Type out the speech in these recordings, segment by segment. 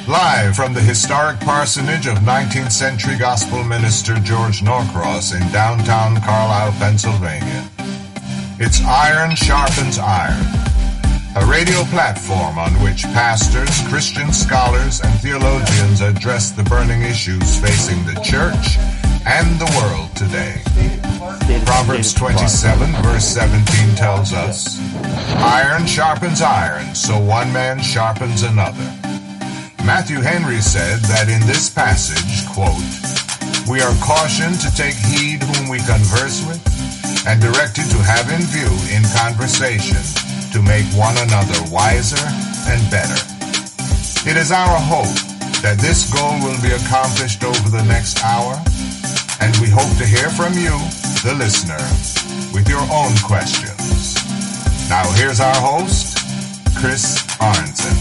Live from the historic parsonage of 19th century gospel minister George Norcross in downtown Carlisle, Pennsylvania. It's Iron Sharpens Iron, a radio platform on which pastors, Christian scholars, and theologians address the burning issues facing the church and the world today. Proverbs 27, verse 17 tells us, "Iron sharpens iron, so one man sharpens another." Matthew Henry said that in this passage, quote, "We are cautioned to take heed whom we converse with, and directed to have in view in conversation to make one another wiser and better." It is our hope that this goal will be accomplished over the next hour, and we hope to hear from you, the listener, with your own questions. Now here's our host, Chris Arnson.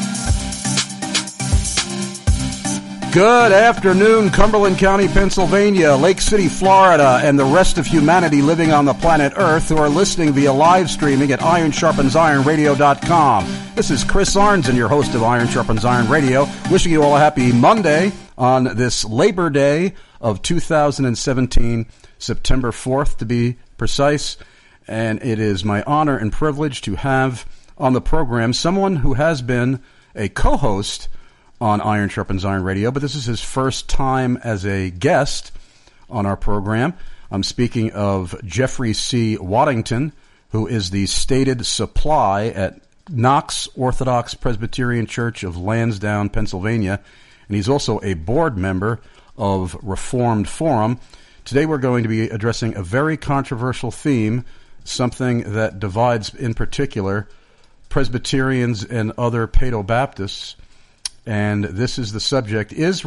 Good afternoon, Cumberland County, Pennsylvania, Lake City, Florida, and the rest of humanity living on the planet Earth who are listening via live streaming at IronSharpensIronRadio.com. This is Chris Arnson, your host of Iron Sharpens Iron Radio, wishing you all a happy Monday on this Labor Day of 2017, September 4th to be precise. And it is my honor and privilege to have on the program someone who has been a co-host on Iron Sharpens Iron Radio, but this is his first time as a guest on our program. I'm speaking of Jeffrey C. Waddington, who is the stated supply at Knox Orthodox Presbyterian Church of Lansdowne, Pennsylvania, and he's also a board member of Reformed Forum. Today we're going to be addressing a very controversial theme, something that divides, in particular, Presbyterians and other Paedo-Baptists. And this is the subject: is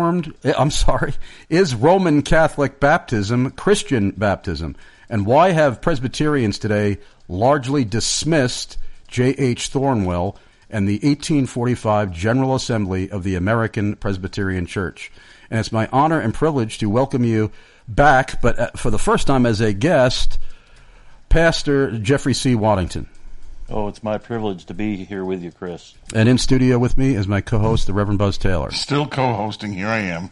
Roman Catholic baptism Christian baptism? And why have Presbyterians today largely dismissed J.H. Thornwell and the 1845 General Assembly of the American Presbyterian Church? And it's my honor and privilege to welcome you back, but for the first time as a guest, Pastor Jeffrey C. Waddington. Oh, it's my privilege to be here with you, Chris. And in studio with me is my co-host, the Reverend Buzz Taylor. Still co-hosting, here I am.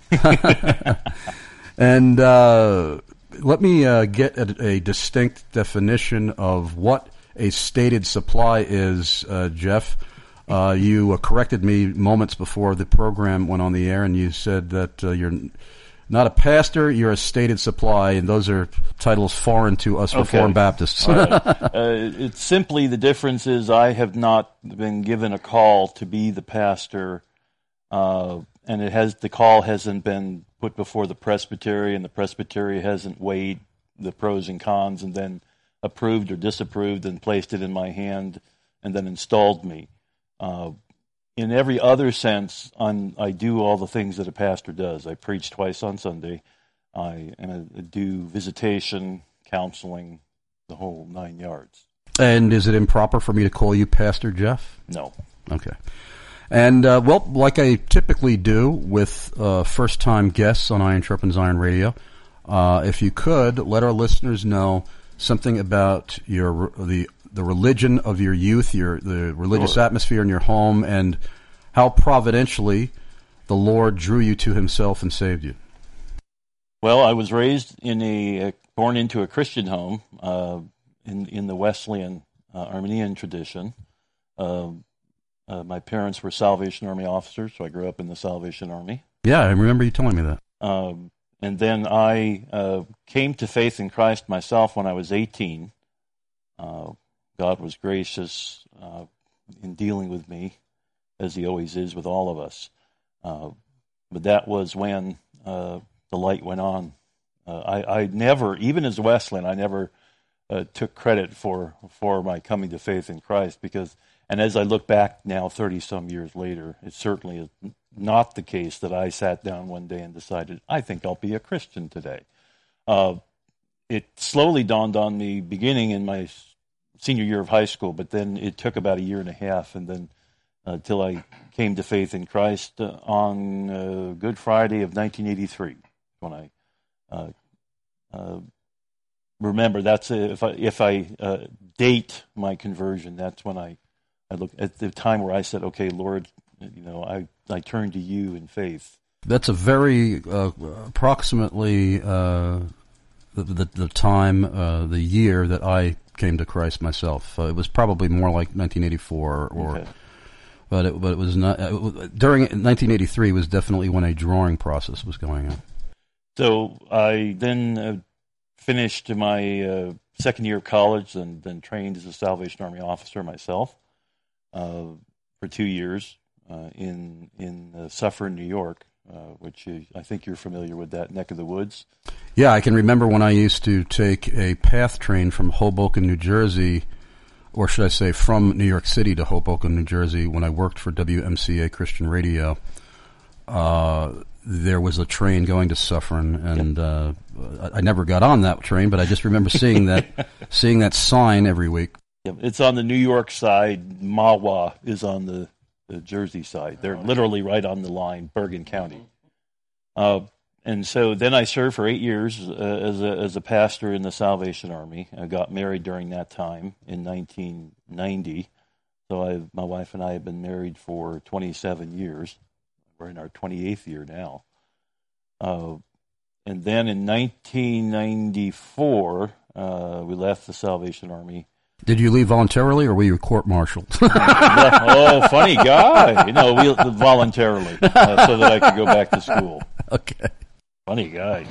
And let me get a distinct definition of what a stated supply is, Jeff. You corrected me moments before the program went on the air, and you said that you're not a pastor, you're a stated supply, and those are titles foreign to us Reformed Baptists. Right. It's simply the difference is I have not been given a call to be the pastor, and the call hasn't been put before the presbytery, and the presbytery hasn't weighed the pros and cons and then approved or disapproved and placed it in my hand and then installed me. In every other sense, I do all the things that a pastor does. I preach twice on Sunday. I do visitation, counseling, the whole 9 yards. And is it improper for me to call you Pastor Jeff? No. Okay. And, like I typically do with first-time guests on Iron Sharpens Iron Radio, if you could, let our listeners know something about the religion of your youth, the religious atmosphere in your home, and how providentially the Lord drew you to Himself and saved you. Well, I was raised born into a Christian home in the Wesleyan Arminian tradition. My parents were Salvation Army officers, so I grew up in the Salvation Army. Yeah, I remember you telling me that. And then I came to faith in Christ myself when I was 18. God was gracious in dealing with me, as He always is with all of us. But that was when the light went on. I never, even as a Wesleyan, I never took credit for my coming to faith in Christ, and as I look back now 30-some years later, it certainly is not the case that I sat down one day and decided, I think I'll be a Christian today. It slowly dawned on me beginning in my senior year of high school, but then it took about a year and a half, and then till I came to faith in Christ on Good Friday of 1983, when I remember that's if I date my conversion, that's when I look at the time where I said, "Okay, Lord, I turned to you in faith. That's a very approximately the time, the year that I came to Christ myself. It was probably more like 1984, Okay. but it was not. During 1983 was definitely when a drawing process was going on. So I then finished my second year of college, and then trained as a Salvation Army officer myself for 2 years in Suffern, New York, which I think you're familiar with that neck of the woods. Yeah, I can remember when I used to take a PATH train from Hoboken, New Jersey, or should I say from New York City to Hoboken, New Jersey, when I worked for WMCA Christian Radio. There was a train going to Suffern, and I never got on that train, but I just remember seeing that sign every week. Yeah, it's on the New York side. Mahwah is on the Jersey side. They're literally right on the line, Bergen County. And so then I served for 8 years as a pastor in the Salvation Army. I got married during that time in 1990. So my wife and I have been married for 27 years. We're in our 28th year now. And then in 1994, we left the Salvation Army. Did you leave voluntarily, or were you court-martialed? Oh, funny guy. We voluntarily, so that I could go back to school. Okay. Funny guy.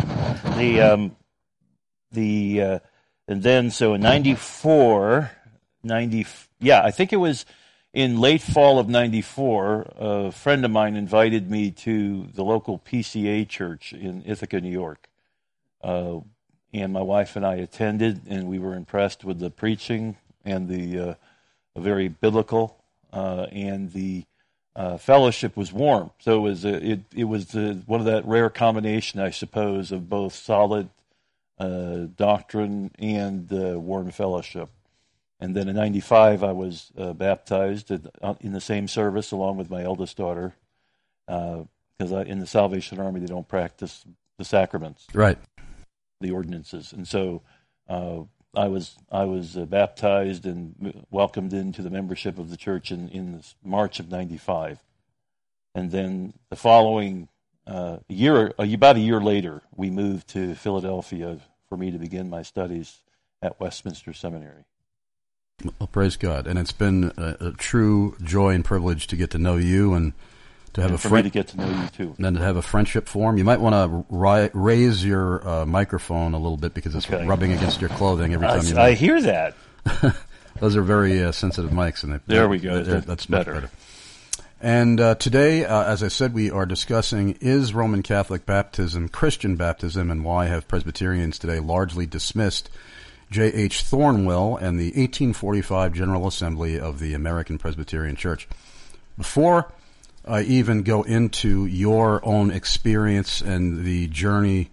And then so in 94, I think it was in late fall of 94, a friend of mine invited me to the local PCA church in Ithaca, New York. And my wife and I attended, and we were impressed with the preaching and the very biblical, and the fellowship was warm. So it was one of that rare combination, I suppose, of both solid doctrine and warm fellowship. And then in 95, I was baptized in the same service along with my eldest daughter, because in the Salvation Army they don't practice the sacraments, Right. the ordinances, and so I was baptized and welcomed into the membership of the church in March of 95, and then the following about a year later, we moved to Philadelphia for me to begin my studies at Westminster Seminary. Well, praise God. And it's been a true joy and privilege to get to know you and to have for me to get to know you too. And to have a friendship form. You might want to raise your microphone a little bit because it's rubbing against your clothing every time you. I hear that. Those are very sensitive mics, and there we go. That's better. And today, as I said, we are discussing, is Roman Catholic baptism Christian baptism, and why have Presbyterians today largely dismissed J.H. Thornwell and the 1845 General Assembly of the American Presbyterian Church. Before I even go into your own experience and the journey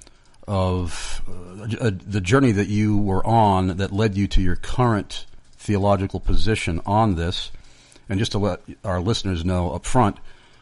that you were on that led you to your current theological position on this, and just to let our listeners know up front,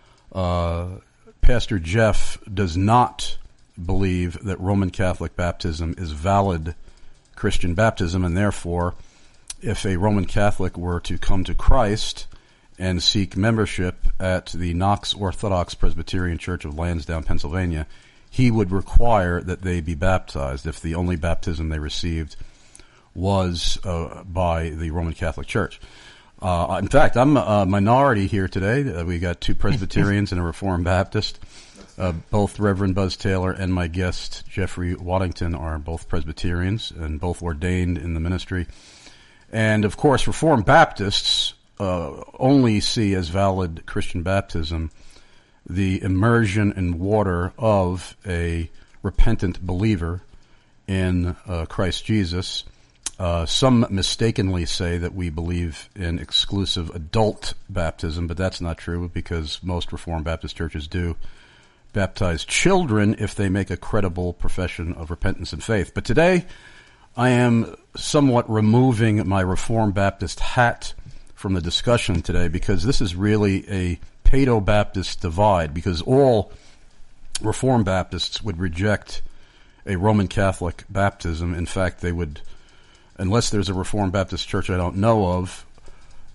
Pastor Jeff does not believe that Roman Catholic baptism is valid Christian baptism, and therefore, if a Roman Catholic were to come to Christ and seek membership at the Knox Orthodox Presbyterian Church of Lansdowne, Pennsylvania, he would require that they be baptized if the only baptism they received was by the Roman Catholic Church. In fact, I'm a minority here today. We got two Presbyterians and a Reformed Baptist. Both Reverend Buzz Taylor and my guest, Jeffrey Waddington, are both Presbyterians and both ordained in the ministry. And, of course, Reformed Baptists only see as valid Christian baptism the immersion in water of a repentant believer in Christ Jesus. Some mistakenly say that we believe in exclusive adult baptism, but that's not true because most Reformed Baptist churches do baptize children if they make a credible profession of repentance and faith. But today, I am somewhat removing my Reformed Baptist hat from the discussion today because this is really a Paedo-Baptist divide, because all Reformed Baptists would reject a Roman Catholic baptism. In fact, they would, unless there's a Reformed Baptist church I don't know of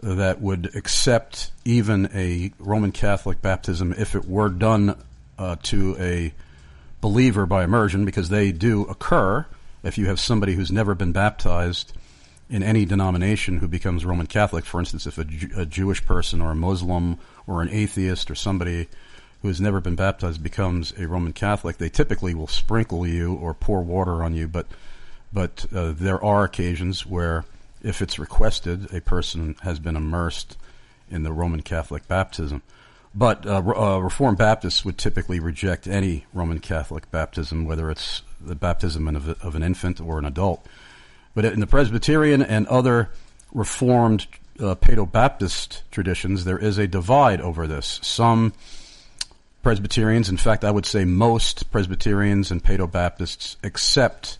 that would accept even a Roman Catholic baptism if it were done to a believer by immersion, because they do occur. If you have somebody who's never been baptized in any denomination who becomes Roman Catholic, for instance, if a Jewish person or a Muslim or an atheist or somebody who has never been baptized becomes a Roman Catholic, they typically will sprinkle you or pour water on you, but there are occasions where, if it's requested, a person has been immersed in the Roman Catholic baptism. But Reformed Baptists would typically reject any Roman Catholic baptism, whether it's the baptism of an infant or an adult. But in the Presbyterian and other Reformed Paedo-Baptist traditions, there is a divide over this. Some Presbyterians, in fact, I would say most Presbyterians and Paedo-Baptists, accept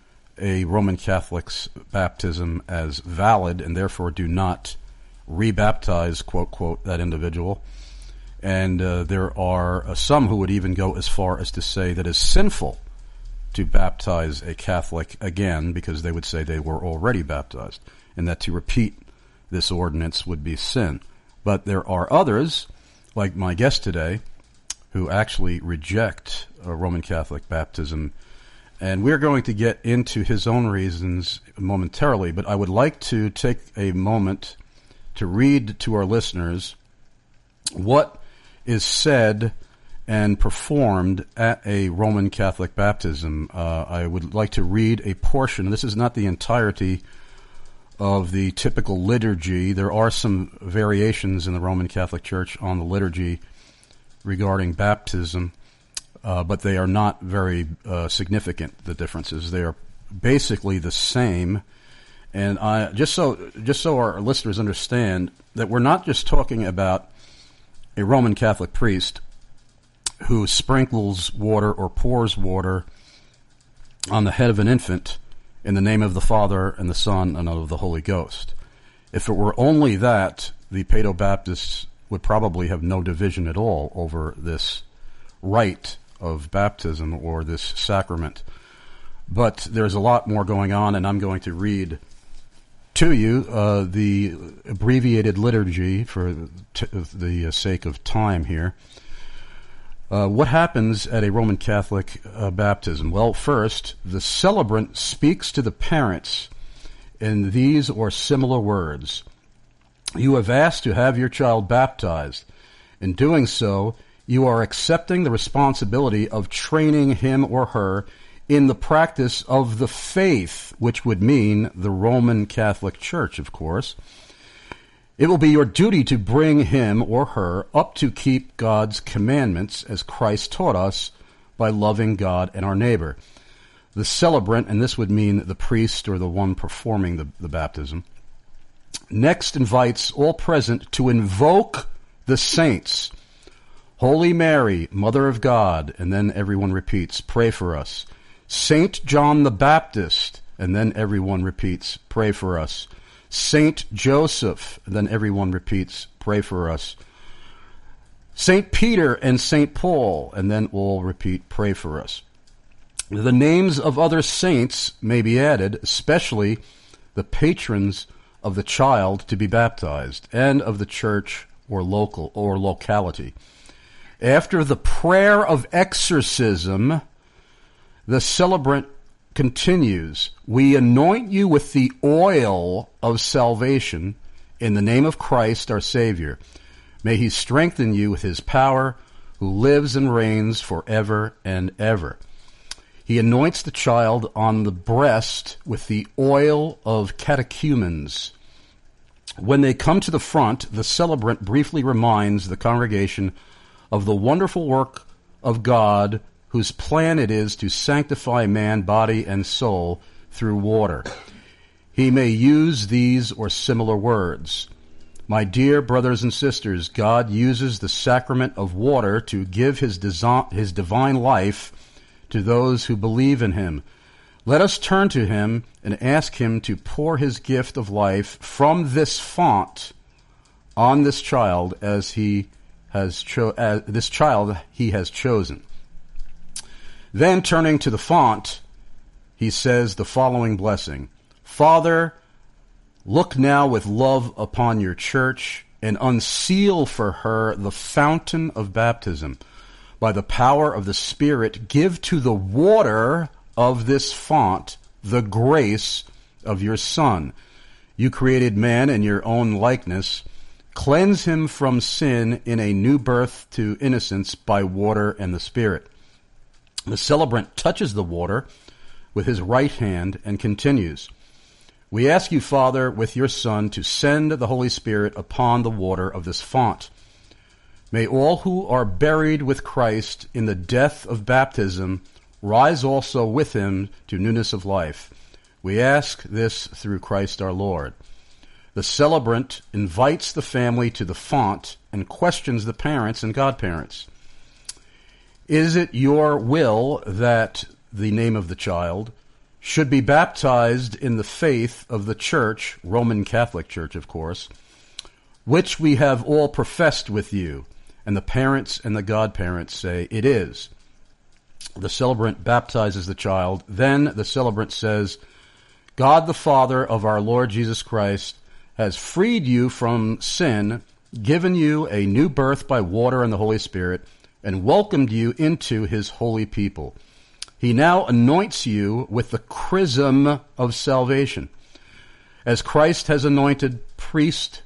a Roman Catholic's baptism as valid and therefore do not rebaptize, quote, quote, that individual. And there are some who would even go as far as to say that it's sinful to baptize a Catholic again, because they would say they were already baptized, and that to repeat this ordinance would be sin. But there are others, like my guest today, who actually reject a Roman Catholic baptism. And we're going to get into his own reasons momentarily, but I would like to take a moment to read to our listeners what is said and performed at a Roman Catholic baptism. I would like to read a portion. This is not the entirety of the typical liturgy. There are some variations in the Roman Catholic Church on the liturgy regarding baptism, but they are not very significant, the differences. They are basically the same. And just so our listeners understand that we're not just talking about a Roman Catholic priest who sprinkles water or pours water on the head of an infant in the name of the Father and the Son and of the Holy Ghost. If it were only that, the Paedo-Baptists would probably have no division at all over this rite of baptism or this sacrament. But there's a lot more going on, and I'm going to read to you the abbreviated liturgy for the sake of time here. What happens at a Roman Catholic baptism? Well, first, the celebrant speaks to the parents in these or similar words. You have asked to have your child baptized. In doing so, you are accepting the responsibility of training him or her in the practice of the faith, which would mean the Roman Catholic Church, of course. It will be your duty to bring him or her up to keep God's commandments as Christ taught us by loving God and our neighbor. The celebrant, and this would mean the priest or the one performing the baptism, next invites all present to invoke the saints. Holy Mary, Mother of God, and then everyone repeats, pray for us. Saint John the Baptist, and then everyone repeats, pray for us. Saint Joseph, and then everyone repeats, pray for us. Saint Peter and Saint Paul, and then all repeat, pray for us. The names of other saints may be added, especially the patrons of the child to be baptized, and of the church or locality. After the prayer of exorcism, the celebrant continues, we anoint you with the oil of salvation in the name of Christ our Savior. May he strengthen you with his power, who lives and reigns forever and ever. He anoints the child on the breast with the oil of catechumens. When they come to the front, the celebrant briefly reminds the congregation of the wonderful work of God, whose plan it is to sanctify man, body, and soul through water. He may use these or similar words. My dear brothers and sisters, God uses the sacrament of water to give his divine life to those who believe in him. Let us turn to him and ask him to pour his gift of life from this font on this child as he has chosen. Then, turning to the font, he says the following blessing. Father, Look now with love upon your church and unseal for her the fountain of baptism. By the power of the Spirit, give to the water of this font the grace of your Son. You created man in your own likeness. Cleanse him from sin in a new birth to innocence by water and the Spirit. The celebrant touches the water with his right hand and continues, We ask you, Father, with your Son, to send the Holy Spirit upon the water of this font. May all who are buried with Christ in the death of baptism rise also with him to newness of life. We ask this through Christ our Lord. The celebrant invites the family to the font and questions the parents and godparents. Is it your will that the name of the child should be baptized in the faith of the Church, Roman Catholic Church, of course, which we have all professed with you? And the parents and the godparents say, It is. The celebrant baptizes the child. Then the celebrant says, God the Father of our Lord Jesus Christ has freed you from sin, given you a new birth by water and the Holy Spirit, and welcomed you into his holy people. He now anoints you with the chrism of salvation. As Christ has anointed priest,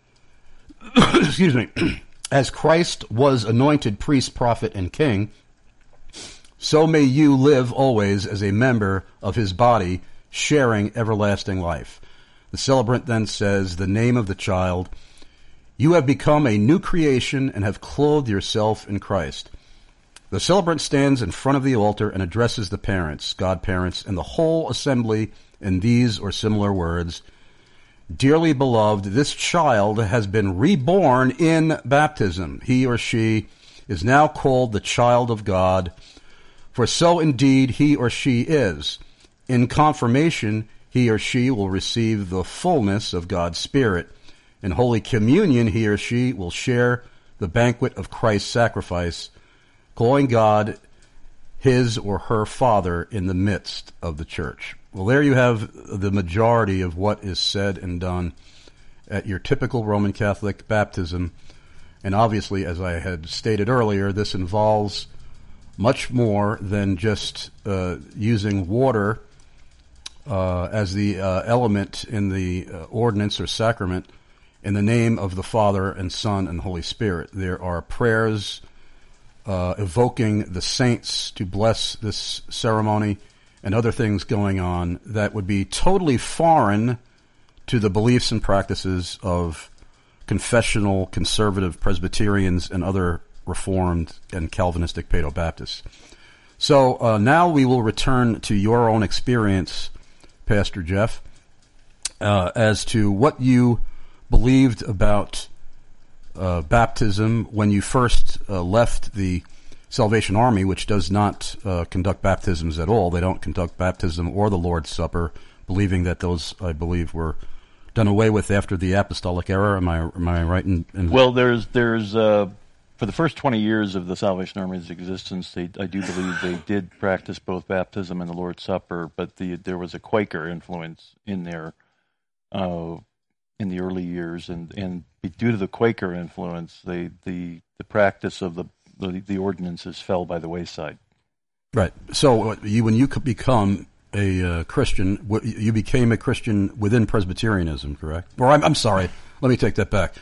as Christ was anointed priest, prophet, and king, so may you live always as a member of his body, sharing everlasting life. The celebrant then says, the name of the child, You have become a new creation and have clothed yourself in Christ. The celebrant stands in front of the altar and addresses the parents, godparents, and the whole assembly in these or similar words. Dearly beloved, this child has been reborn in baptism. He or she is now called the child of God, for so indeed he or she is. In confirmation, he or she will receive the fullness of God's Spirit. In Holy Communion, he or she will share the banquet of Christ's sacrifice, calling God his or her Father in the midst of the church. Well, there you have the majority of what is said and done at your typical Roman Catholic baptism. And obviously, as I had stated earlier, this involves much more than just using water as the element in the ordinance or sacrament in the name of the Father and Son and Holy Spirit. There are prayers evoking the saints to bless this ceremony and other things going on that would be totally foreign to the beliefs and practices of confessional, conservative Presbyterians and other Reformed and Calvinistic Paedo-Baptists. So now we will return to your own experience, Pastor Jeff, as to what you believed about baptism when you first left the Salvation Army, which does not conduct baptisms at all. They don't conduct baptism or the Lord's Supper, believing that those, I believe, were done away with after the Apostolic era. Am I right? Well, there's for the first 20 years of the Salvation Army's existence, I do believe they did practice both baptism and the Lord's Supper, but there was a Quaker influence in there in the early years, and due to the Quaker influence, the practice of the ordinances fell by the wayside. Right. So when you become a Christian, you became a Christian within Presbyterianism, correct? Or I'm sorry, let me take that back.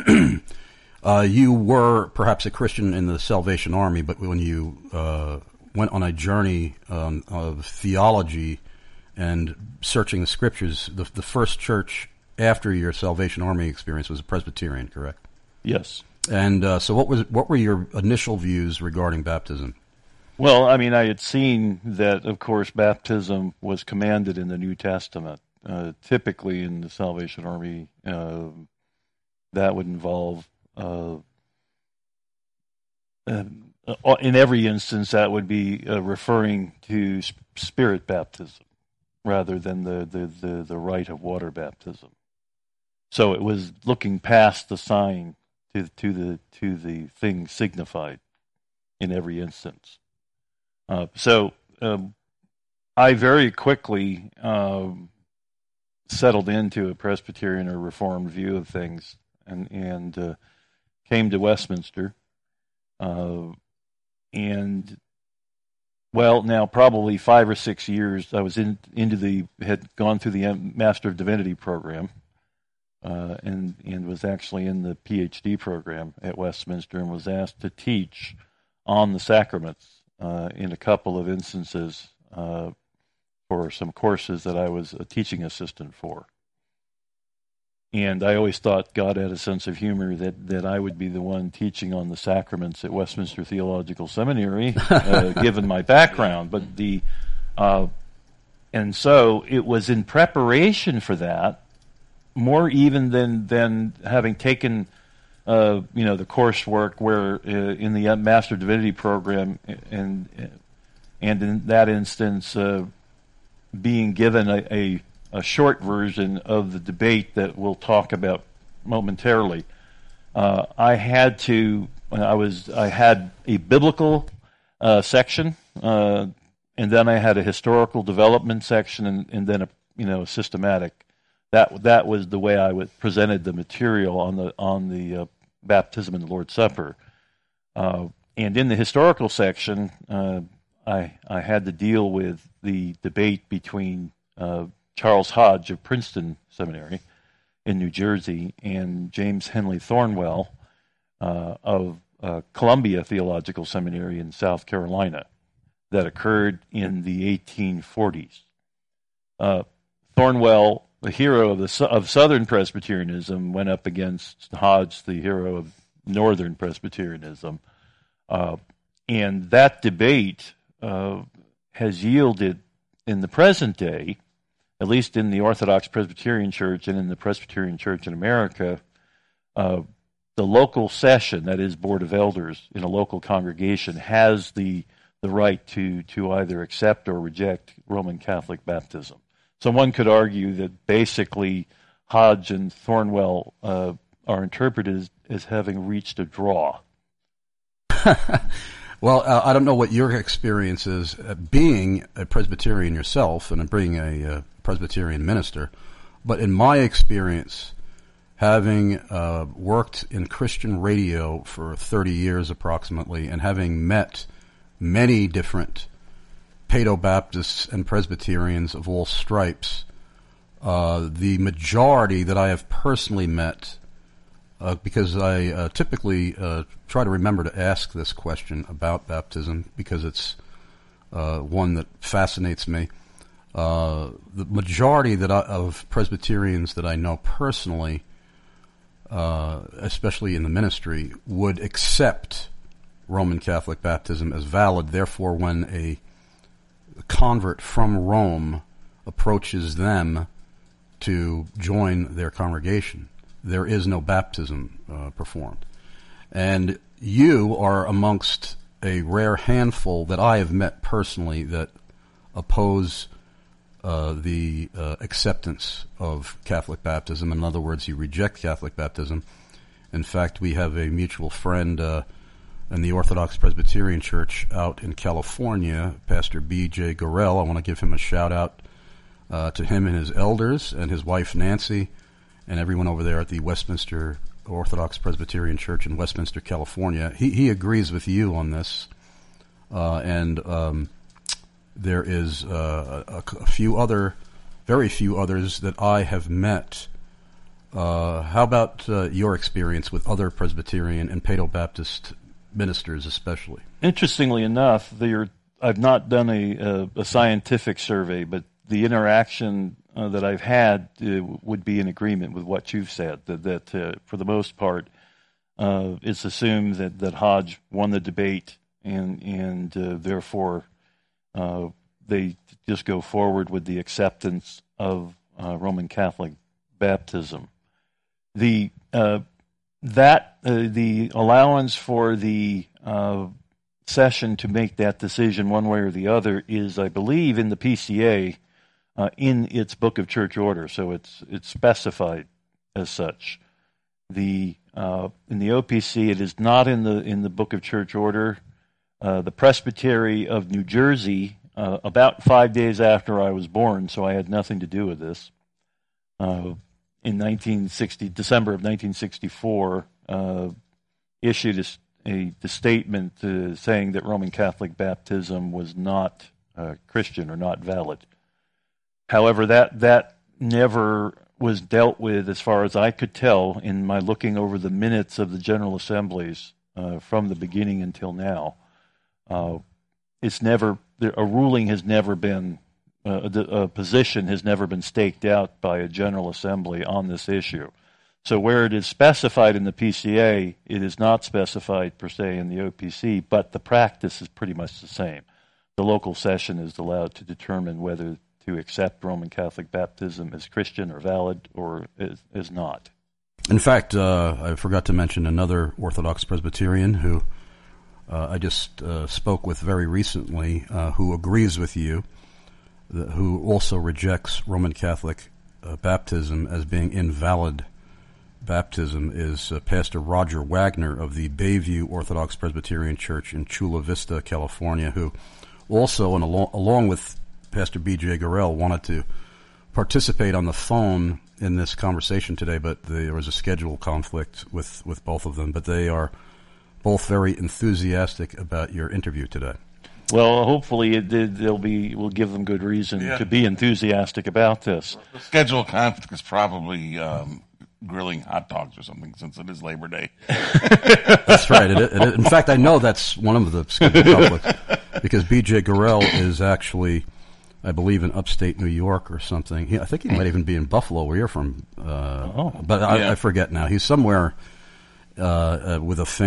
You were perhaps a Christian in the Salvation Army, but when you went on a journey of theology and searching the Scriptures, the first church after your Salvation Army experience was a Presbyterian, correct? Yes. And so what were your initial views regarding baptism? Well, I mean, I had seen that, of course, baptism was commanded in the New Testament. Typically in the Salvation Army, that would involve, in every instance, that would be referring to spirit baptism rather than the rite of water baptism. So it was looking past the sign to the thing signified in every instance. So I very quickly settled into a Presbyterian or Reformed view of things, and came to Westminster, and well, now probably 5 or 6 years I was had gone through the Master of Divinity program, and was actually in the PhD program at Westminster, and was asked to teach on the sacraments in a couple of instances for some courses that I was a teaching assistant for. And I always thought God had a sense of humor that I would be the one teaching on the sacraments at Westminster Theological Seminary, given my background. But and so it was in preparation for that, more even than having taken the coursework where in the Master of Divinity program, and in that instance being given a short version of the debate that we'll talk about momentarily. I had a biblical section, and then I had a historical development section, and then a systematic. That was the way I presented the material on the baptism and the Lord's Supper. And in the historical section, I had to deal with the debate between Charles Hodge of Princeton Seminary in New Jersey and James Henley Thornwell of Columbia Theological Seminary in South Carolina, that occurred in the 1840s. Thornwell, the hero of Southern Presbyterianism, went up against Hodge, the hero of Northern Presbyterianism, and that debate has yielded in the present day, at least in the Orthodox Presbyterian Church and in the Presbyterian Church in America, the local session, that is, Board of Elders in a local congregation, has the right to either accept or reject Roman Catholic baptism. So one could argue that basically Hodge and Thornwell are interpreted as having reached a draw. Well, I don't know what your experience is being a Presbyterian yourself and being a Presbyterian minister, but in my experience, having worked in Christian radio for 30 years approximately, and having met many different Paedo-Baptists and Presbyterians of all stripes, the majority that I have personally met, because I typically try to remember to ask this question about baptism because it's one that fascinates me. The majority of Presbyterians that I know personally, especially in the ministry, would accept Roman Catholic baptism as valid. Therefore, when a convert from Rome approaches them to join their congregation, there is no baptism performed. And you are amongst a rare handful that I have met personally that oppose the acceptance of Catholic baptism. In other words, you reject Catholic baptism. In fact, we have a mutual friend in the Orthodox Presbyterian Church out in California, Pastor B.J. Gorell. I want to give him a shout-out to him and his elders and his wife Nancy and everyone over there at the Westminster Orthodox Presbyterian Church in Westminster, California. He agrees with you on this, and there is very few others that I have met. How about your experience with other Presbyterian and Paedo-Baptist ministers especially? Interestingly enough, I've not done a scientific survey, but the interaction that I've had would be in agreement with what you've said, that for the most part, it's assumed that Hodge won the debate, and therefore they just go forward with the acceptance of Roman Catholic baptism. The allowance for the session to make that decision one way or the other is, I believe, in the PCA in its Book of Church Order, so it's specified as such. In the OPC, it is not in the Book of Church Order. The Presbytery of New Jersey, about 5 days after I was born, so I had nothing to do with this, in December of 1964, issued the statement saying that Roman Catholic baptism was not Christian or not valid. However, that never was dealt with, as far as I could tell, in my looking over the minutes of the General Assemblies from the beginning until now. A ruling has never been, a position has never been staked out by a General Assembly on this issue. So where it is specified in the PCA, it is not specified per se in the OPC, but the practice is pretty much the same. The local session is allowed to determine whether to accept Roman Catholic baptism as Christian or valid or as not. In fact, I forgot to mention another Orthodox Presbyterian who I just spoke with very recently, who agrees with you, who also rejects Roman Catholic baptism as being invalid baptism, is Pastor Roger Wagner of the Bayview Orthodox Presbyterian Church in Chula Vista, California, who also, and along with Pastor B.J. Gorell, wanted to participate on the phone in this conversation today, but there was a schedule conflict with both of them. But they are both very enthusiastic about your interview today. Well, hopefully we'll give them good reason to be enthusiastic about this. The schedule conflict is probably grilling hot dogs or something, since it is Labor Day. That's right. In fact, I know that's one of the schedule conflicts, because B.J. Gorell is actually, I believe, in upstate New York or something. I think he might even be in Buffalo, where you're from. But I forget now. He's somewhere at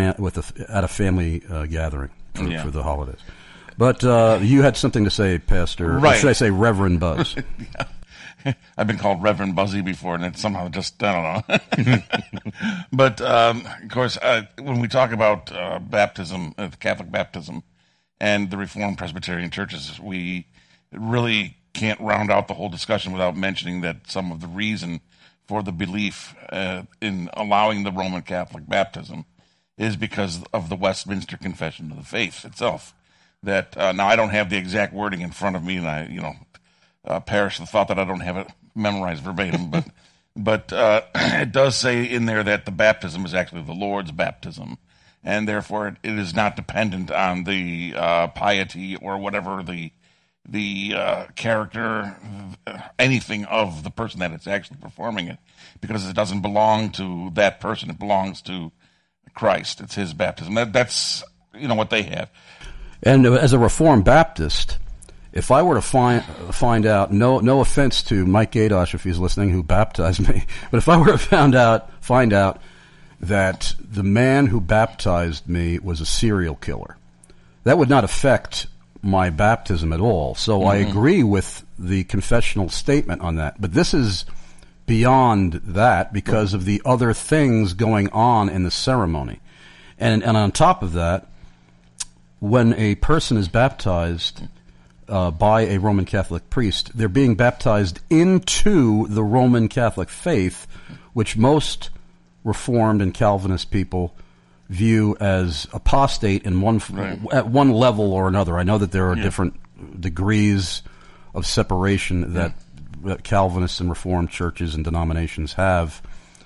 a family gathering for the holidays. But you had something to say, Pastor. Right. Or should I say Reverend Buzz? Yeah. I've been called Reverend Buzzy before, and it's somehow just, I don't know. But, of course, when we talk about baptism, Catholic baptism, and the Reformed Presbyterian churches, we really can't round out the whole discussion without mentioning that some of the reason for the belief in allowing the Roman Catholic baptism is because of the Westminster Confession of the Faith itself. That now I don't have the exact wording in front of me, and I, perish the thought that I don't have it memorized verbatim, but it does say in there that the baptism is actually the Lord's baptism, and therefore it is not dependent on the piety or whatever the character, anything of the person that it's actually performing it, because it doesn't belong to that person. It belongs to Christ. It's his baptism. That's what they have. And as a Reformed Baptist, if I were to find out, no offense to Mike Gadosh if he's listening, who baptized me, but if I were to find out that the man who baptized me was a serial killer, that would not affect my baptism at all. So I agree with the confessional statement on that. But this is beyond that because of the other things going on in the ceremony. And on top of that, when a person is baptized by a Roman Catholic priest, they're being baptized into the Roman Catholic faith, which most Reformed and Calvinist people view as apostate in at one level or another. I know that there are different degrees of separation that Calvinists and Reformed churches and denominations have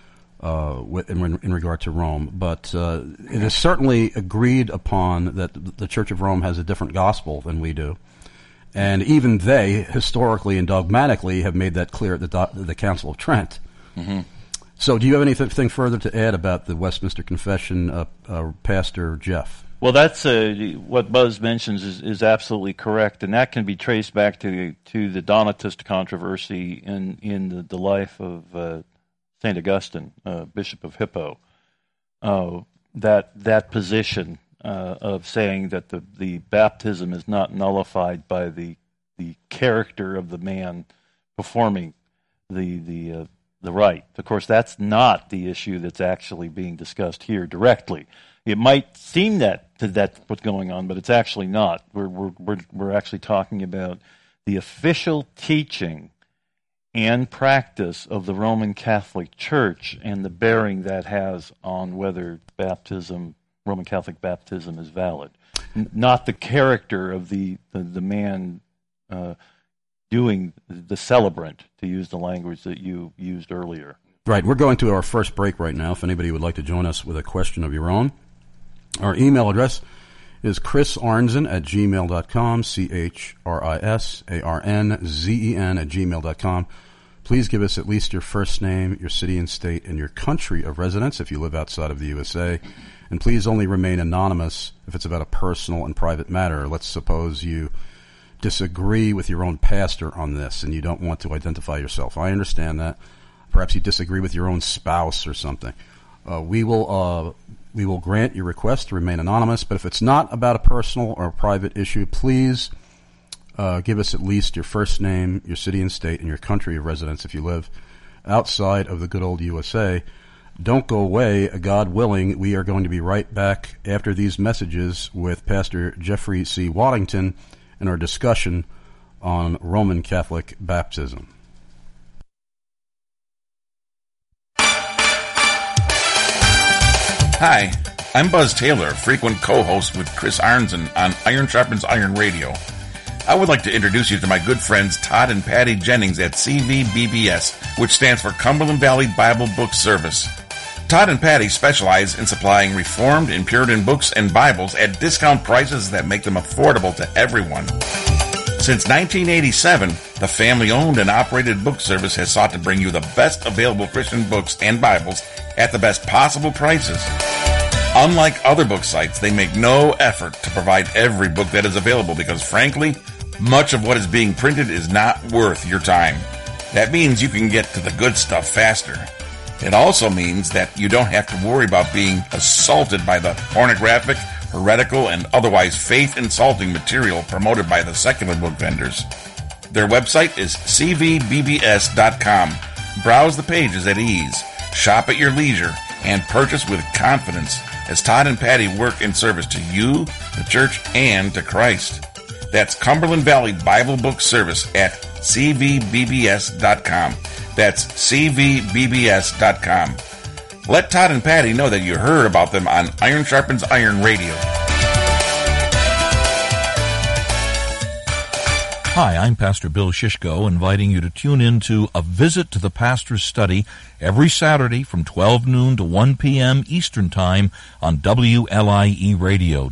in regard to Rome, but it is certainly agreed upon that the Church of Rome has a different gospel than we do. And even they, historically and dogmatically, have made that clear at the Council of Trent. Mm-hmm. So do you have anything further to add about the Westminster Confession, Pastor Jeff? Well, that's what Buzz mentions is absolutely correct, and that can be traced back to the Donatist controversy in the life of St. Augustine, Bishop of Hippo. That position of saying that the baptism is not nullified by the character of the man performing the rite. Of course, that's not the issue that's actually being discussed here directly. It might seem that's what's going on, but it's actually not. We're actually talking about the official teaching and practice of the Roman Catholic Church and the bearing that has on whether Roman Catholic baptism is valid, not the character of the man doing the celebrant, to use the language that you used earlier. Right. We're going to our first break right now. If anybody would like to join us with a question of your own, our email address is chrisarnzen@gmail.com, CHRISARNZEN@gmail.com. Please give us at least your first name, your city and state, and your country of residence if you live outside of the USA. And please only remain anonymous if it's about a personal and private matter. Let's suppose you disagree with your own pastor on this and you don't want to identify yourself. I understand that. Perhaps you disagree with your own spouse or something. We will grant your request to remain anonymous, but if it's not about a personal or a private issue, please give us at least your first name, your city and state, and your country of residence if you live outside of the good old USA. Don't go away. God willing, we are going to be right back after these messages with Pastor Jeffrey C. Waddington in our discussion on Roman Catholic baptism. Hi, I'm Buzz Taylor, frequent co-host with Chris Arnzen on Iron Sharpens Iron Radio. I would like to introduce you to my good friends Todd and Patty Jennings at CVBBS, which stands for Cumberland Valley Bible Book Service. Todd and Patty specialize in supplying Reformed and Puritan books and Bibles at discount prices that make them affordable to everyone. Since 1987, the family-owned and operated book service has sought to bring you the best available Christian books and Bibles at the best possible prices. Unlike other book sites, they make no effort to provide every book that is available because, frankly, much of what is being printed is not worth your time. That means you can get to the good stuff faster. It also means that you don't have to worry about being assaulted by the pornographic, heretical, and otherwise faith-insulting material promoted by the secular book vendors. Their website is cvbbs.com. Browse the pages at ease, shop at your leisure, and purchase with confidence as Todd and Patty work in service to you, the church, and to Christ. That's Cumberland Valley Bible Book Service at cvbbs.com. That's cvbbs.com. Let Todd and Patty know that you heard about them on Iron Sharpens Iron Radio. Hi, I'm Pastor Bill Shishko, inviting you to tune in to A Visit to the Pastor's Study every Saturday from 12 noon to 1 p.m. Eastern Time on WLIE Radio,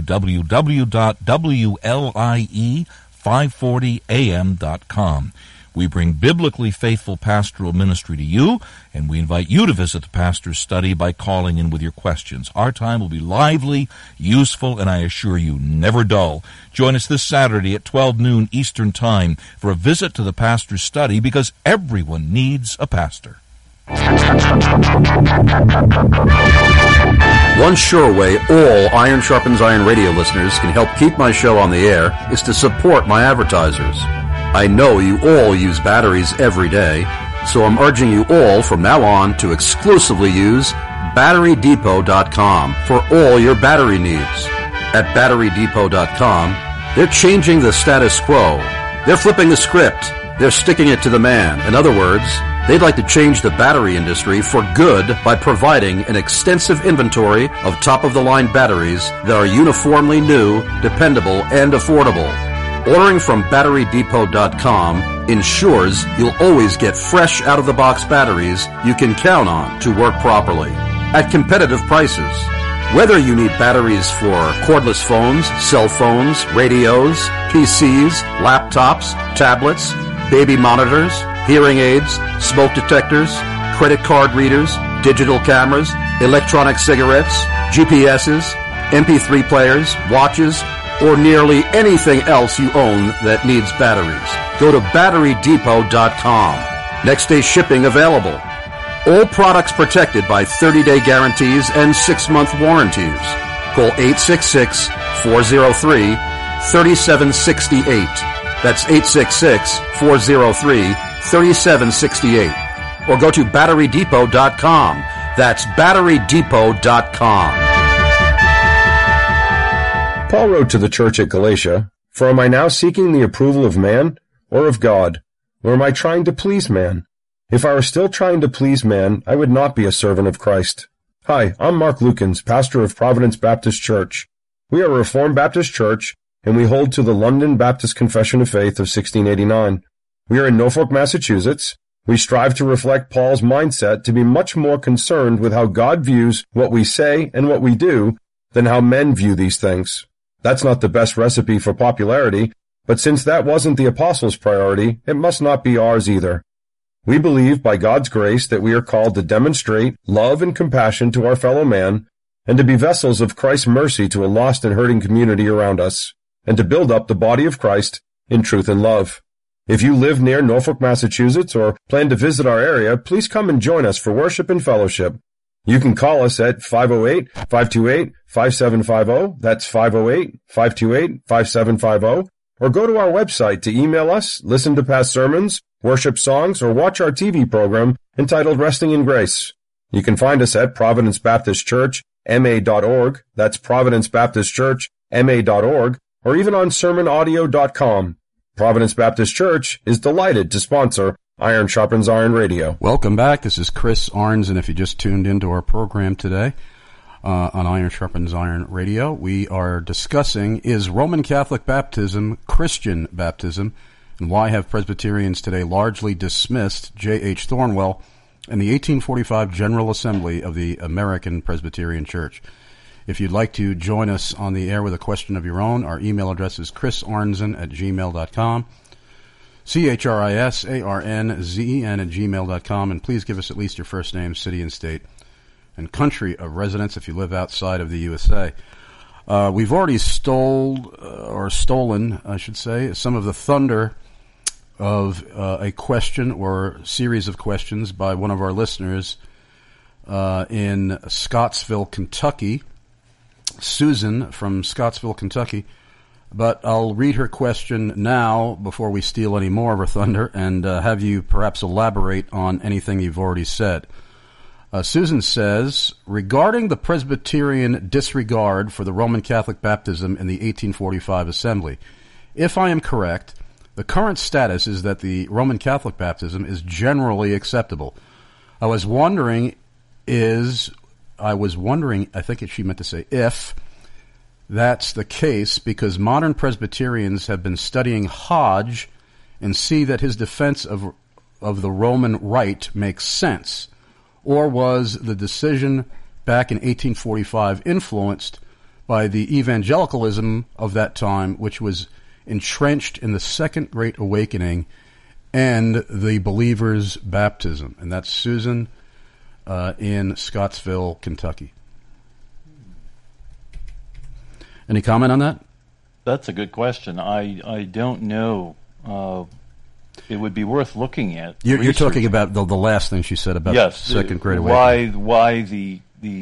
www.WLIE540am.com. We bring biblically faithful pastoral ministry to you, and we invite you to visit the pastor's study by calling in with your questions. Our time will be lively, useful, and I assure you, never dull. Join us this Saturday at 12 noon Eastern Time for a visit to the pastor's study, because everyone needs a pastor. One sure way all Iron Sharpens Iron Radio listeners can help keep my show on the air is to support my advertisers. I know you all use batteries every day, so I'm urging you all from now on to exclusively use BatteryDepot.com for all your battery needs. At BatteryDepot.com, they're changing the status quo. They're flipping the script. They're sticking it to the man. In other words, they'd like to change the battery industry for good by providing an extensive inventory of top-of-the-line batteries that are uniformly new, dependable, and affordable. Ordering from BatteryDepot.com ensures you'll always get fresh out-of-the-box batteries you can count on to work properly at competitive prices. Whether you need batteries for cordless phones, cell phones, radios, PCs, laptops, tablets, baby monitors, hearing aids, smoke detectors, credit card readers, digital cameras, electronic cigarettes, GPSs, MP3 players, watches, or nearly anything else you own that needs batteries, go to BatteryDepot.com. Next day shipping available. All products protected by 30-day guarantees and 6-month warranties. Call 866-403-3768. That's 866-403-3768. Or go to BatteryDepot.com. That's BatteryDepot.com. Paul wrote to the church at Galatia, "For am I now seeking the approval of man or of God? Or am I trying to please man? If I were still trying to please man, I would not be a servant of Christ." Hi, I'm Mark Lukens, pastor of Providence Baptist Church. We are a Reformed Baptist church and we hold to the London Baptist Confession of Faith of 1689. We are in Norfolk, Massachusetts. We strive to reflect Paul's mindset to be much more concerned with how God views what we say and what we do than how men view these things. That's not the best recipe for popularity, but since that wasn't the apostles' priority, it must not be ours either. We believe by God's grace that we are called to demonstrate love and compassion to our fellow man, and to be vessels of Christ's mercy to a lost and hurting community around us, and to build up the body of Christ in truth and love. If you live near Norfolk, Massachusetts, or plan to visit our area, please come and join us for worship and fellowship. You can call us at 508-528-5750, that's 508-528-5750, or go to our website to email us, listen to past sermons, worship songs, or watch our TV program entitled Resting in Grace. You can find us at Providence Baptist Church, ma.org, that's Providence Baptist Church, ma.org, or even on sermonaudio.com. Providence Baptist Church is delighted to sponsor Iron Sharpens Iron Radio. Welcome back. This is Chris Arns, and if you just tuned into our program today on Iron Sharpens Iron Radio, we are discussing, is Roman Catholic baptism Christian baptism, and why have Presbyterians today largely dismissed J.H. Thornwell and the 1845 General Assembly of the American Presbyterian Church? If you'd like to join us on the air with a question of your own, our email address is chrisarnzen@gmail.com, CHRISARNZEN@gmail.com, and please give us at least your first name, city and state, and country of residence if you live outside of the USA. We've already stolen, I should say, some of the thunder of a question or series of questions by one of our listeners in Scottsville, Kentucky. Susan from Scottsville, Kentucky. But I'll read her question now before we steal any more of her thunder and have you perhaps elaborate on anything you've already said. Susan says, regarding the Presbyterian disregard for the Roman Catholic baptism in the 1845 Assembly, if I am correct, the current status is that the Roman Catholic baptism is generally acceptable. I was wondering, I think she meant to say if that's the case, because modern Presbyterians have been studying Hodge and see that his defense of the Roman rite makes sense. Or was the decision back in 1845 influenced by the evangelicalism of that time, which was entrenched in the Second Great Awakening and the believer's baptism? And that's Susan in Scottsville, Kentucky. Any comment on that? That's a good question. I don't know. It would be worth looking at. You're talking about the last thing she said about the Second Great Awakening. Why the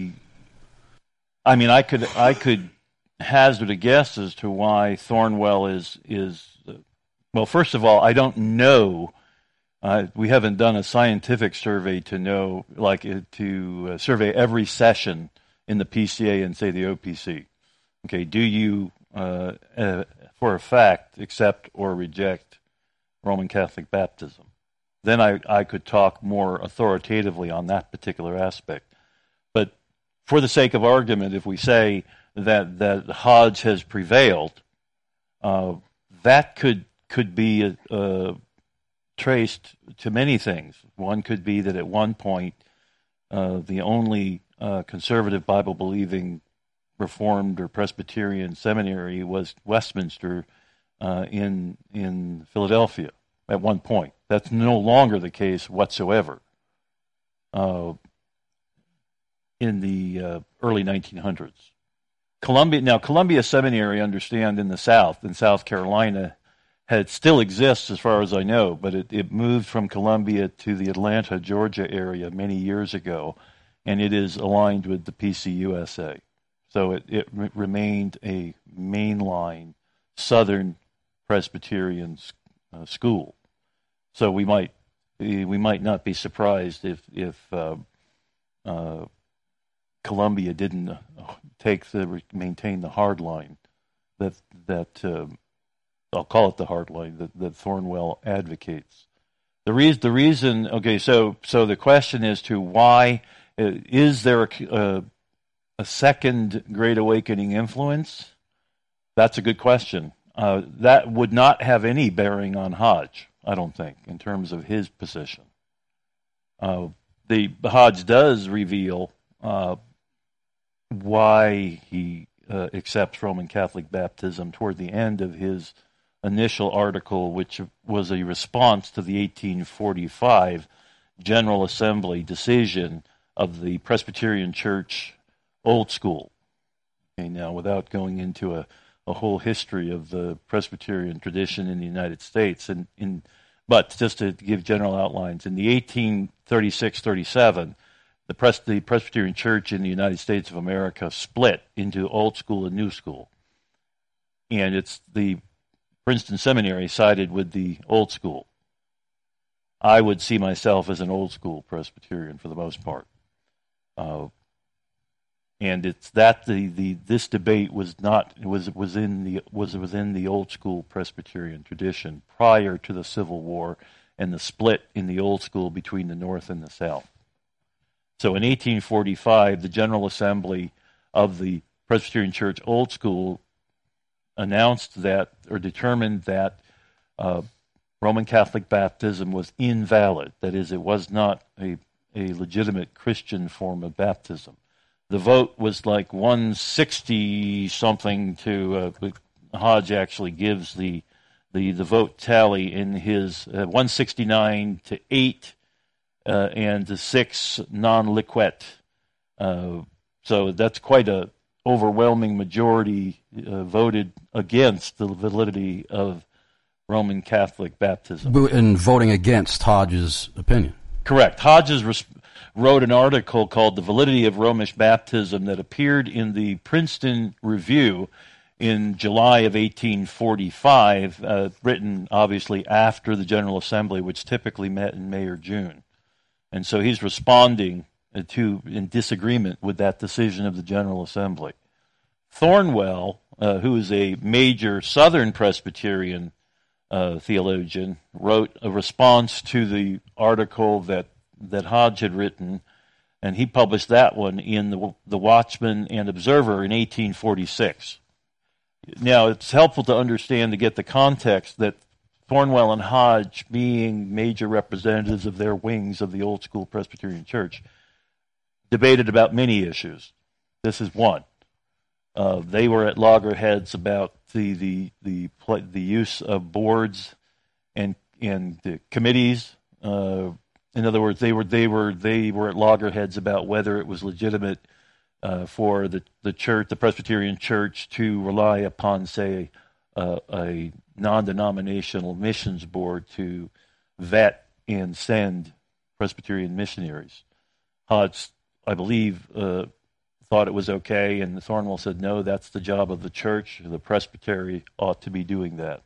I mean, I could hazard a guess as to why Thornwell is well, first of all, I don't know. We haven't done a scientific survey to know, to survey every session in the PCA and, say, the OPC. Okay, do you, for a fact, accept or reject Roman Catholic baptism? Then I could talk more authoritatively on that particular aspect. But for the sake of argument, if we say that Hodge has prevailed, that could be traced to many things. One could be that at one point the only conservative Bible-believing Reformed or Presbyterian seminary was Westminster in Philadelphia at one point. That's no longer the case whatsoever in the early 1900s. Columbia Seminary, understand, in South Carolina, still exists as far as I know, but it moved from Columbia to the Atlanta, Georgia area many years ago, and it is aligned with the PCUSA. So it remained a mainline Southern Presbyterian school. So we might not be surprised if Columbia didn't maintain the hard line that I'll call it the hard line that Thornwell advocates. The reason. Okay, so the question is to why is there a second Great Awakening influence? That's a good question. That would not have any bearing on Hodge, I don't think, in terms of his position. The Hodge does reveal why he accepts Roman Catholic baptism toward the end of his initial article, which was a response to the 1845 General Assembly decision of the Presbyterian Church Old School. Okay, now, without going into a whole history of the Presbyterian tradition in the United States, but just to give general outlines, in the 1836-37, the Presbyterian Church in the United States of America split into Old School and New School. And it's the Princeton Seminary sided with the Old School. I would see myself as an Old School Presbyterian for the most part. And it's that this debate was within the Old School Presbyterian tradition prior to the Civil War and the split in the Old School between the North and the South. So in 1845, the General Assembly of the Presbyterian Church Old School announced that, or determined that, Roman Catholic baptism was invalid. That is, it was not a legitimate Christian form of baptism. The vote was like 160-something to, Hodge actually gives the vote tally in his 169 to 8 and to 6 non-liquet. So that's quite a overwhelming majority voted against the validity of Roman Catholic baptism. In voting against Hodge's opinion. Correct. Hodges wrote an article called The Validity of Romish Baptism that appeared in the Princeton Review in July of 1845, written obviously after the General Assembly, which typically met in May or June. And so he's responding in disagreement with that decision of the General Assembly. Thornwell, who is a major Southern Presbyterian theologian, wrote a response to the article that Hodge had written, and he published that one in the Watchman and Observer in 1846. Now, it's helpful to understand, to get the context, that Thornwell and Hodge, being major representatives of their wings of the Old School Presbyterian Church, debated about many issues. This is one. They were at loggerheads about the use of boards and committees. In other words, they were at loggerheads about whether it was legitimate for the church, the Presbyterian Church, to rely upon, say, a non-denominational missions board to vet and send Presbyterian missionaries. Hodge, I believe, thought it was okay, and Thornwell said, no, that's the job of the church. The presbytery ought to be doing that.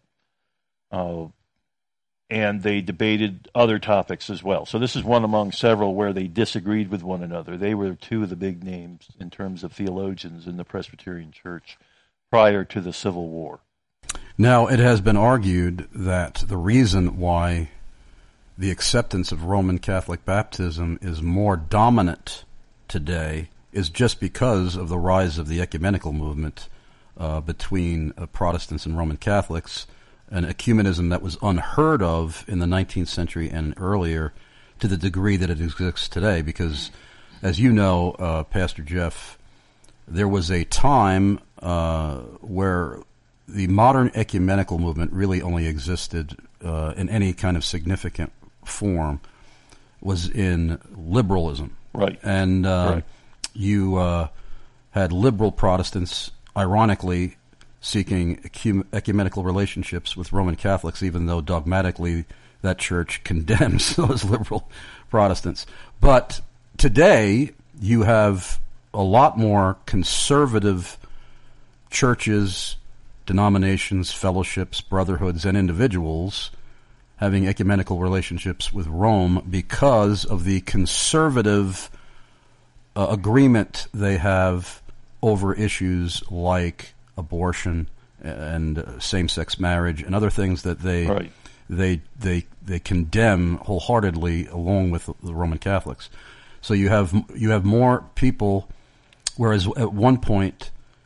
And they debated other topics as well. So this is one among several where they disagreed with one another. They were two of the big names in terms of theologians in the Presbyterian Church prior to the Civil War. Now, it has been argued that the reason why the acceptance of Roman Catholic baptism is more dominant today is just because of the rise of the ecumenical movement between Protestants and Roman Catholics, an ecumenism that was unheard of in the 19th century and earlier to the degree that it exists today. Because, as you know, Pastor Jeff, there was a time where the modern ecumenical movement really only existed in any kind of significant form was in liberalism. Right. And right. You had liberal Protestants, ironically, seeking ecumenical relationships with Roman Catholics, even though dogmatically that church condemns those liberal Protestants. But today, you have a lot more conservative churches, denominations, fellowships, brotherhoods, and individuals having ecumenical relationships with Rome because of the conservative agreement they have over issues like abortion and same-sex marriage and other things that they condemn wholeheartedly along with the Roman Catholics. So you have more people, whereas at one point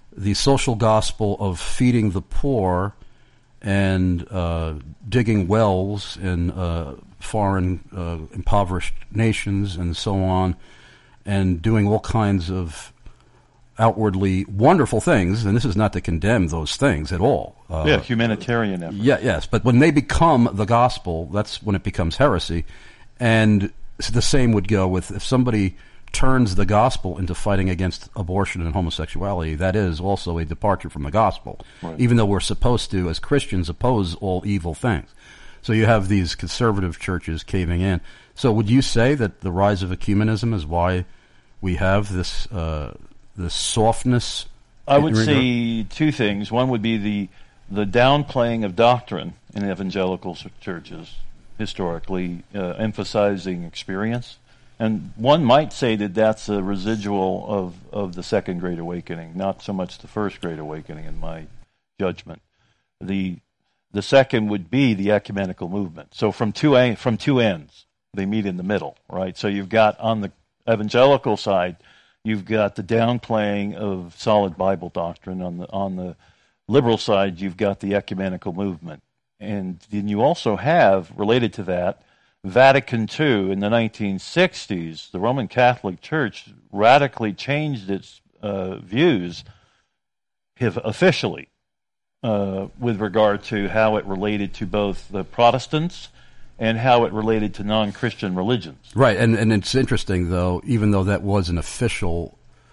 the social gospel of feeding the poor and digging wells in foreign impoverished nations and so on, and doing all kinds of outwardly wonderful things, and this is not to condemn those things at all. Humanitarian effort. Yes, but when they become the gospel, that's when it becomes heresy. And the same would go with if somebody turns the gospel into fighting against abortion and homosexuality. That is also a departure from the gospel, right. Even though we're supposed to, as Christians, oppose all evil things. So you have these conservative churches caving in. So would you say that the rise of ecumenism is why we have this softness? I would say two things. One would be the downplaying of doctrine in evangelical churches, historically, emphasizing experience. And one might say that that's a residual of the Second Great Awakening, not so much the First Great Awakening, in my judgment. The second would be the ecumenical movement. So from two ends, they meet in the middle, right? So you've got on the evangelical side, you've got the downplaying of solid Bible doctrine. On the liberal side, you've got the ecumenical movement. And then you also have, related to that, Vatican II in the 1960s. The Roman Catholic Church radically changed its views officially with regard to how it related to both the Protestants and how it related to non-Christian religions. Right, and it's interesting, though, even though that was an official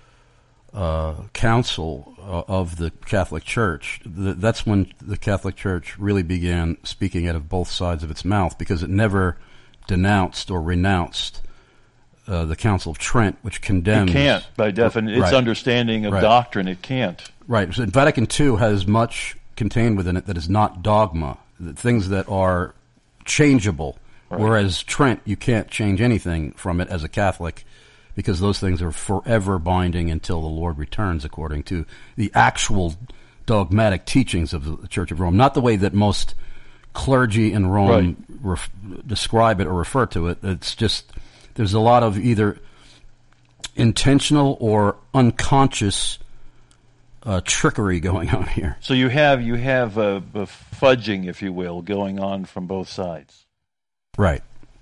council of the Catholic Church, that's when the Catholic Church really began speaking out of both sides of its mouth, because it never denounced or renounced the Council of Trent, which condemns... It can't, by definition. Its understanding of doctrine, it can't. Right. So Vatican II has much contained within it that is not dogma, things that are changeable, whereas Trent, you can't change anything from it as a Catholic, because those things are forever binding until the Lord returns, according to the actual dogmatic teachings of the Church of Rome, not the way that most clergy in Rome describe it or refer to it. It's just, there's a lot of either intentional or unconscious trickery going on here. So you have a fudging, if you will, going on from both sides. Right.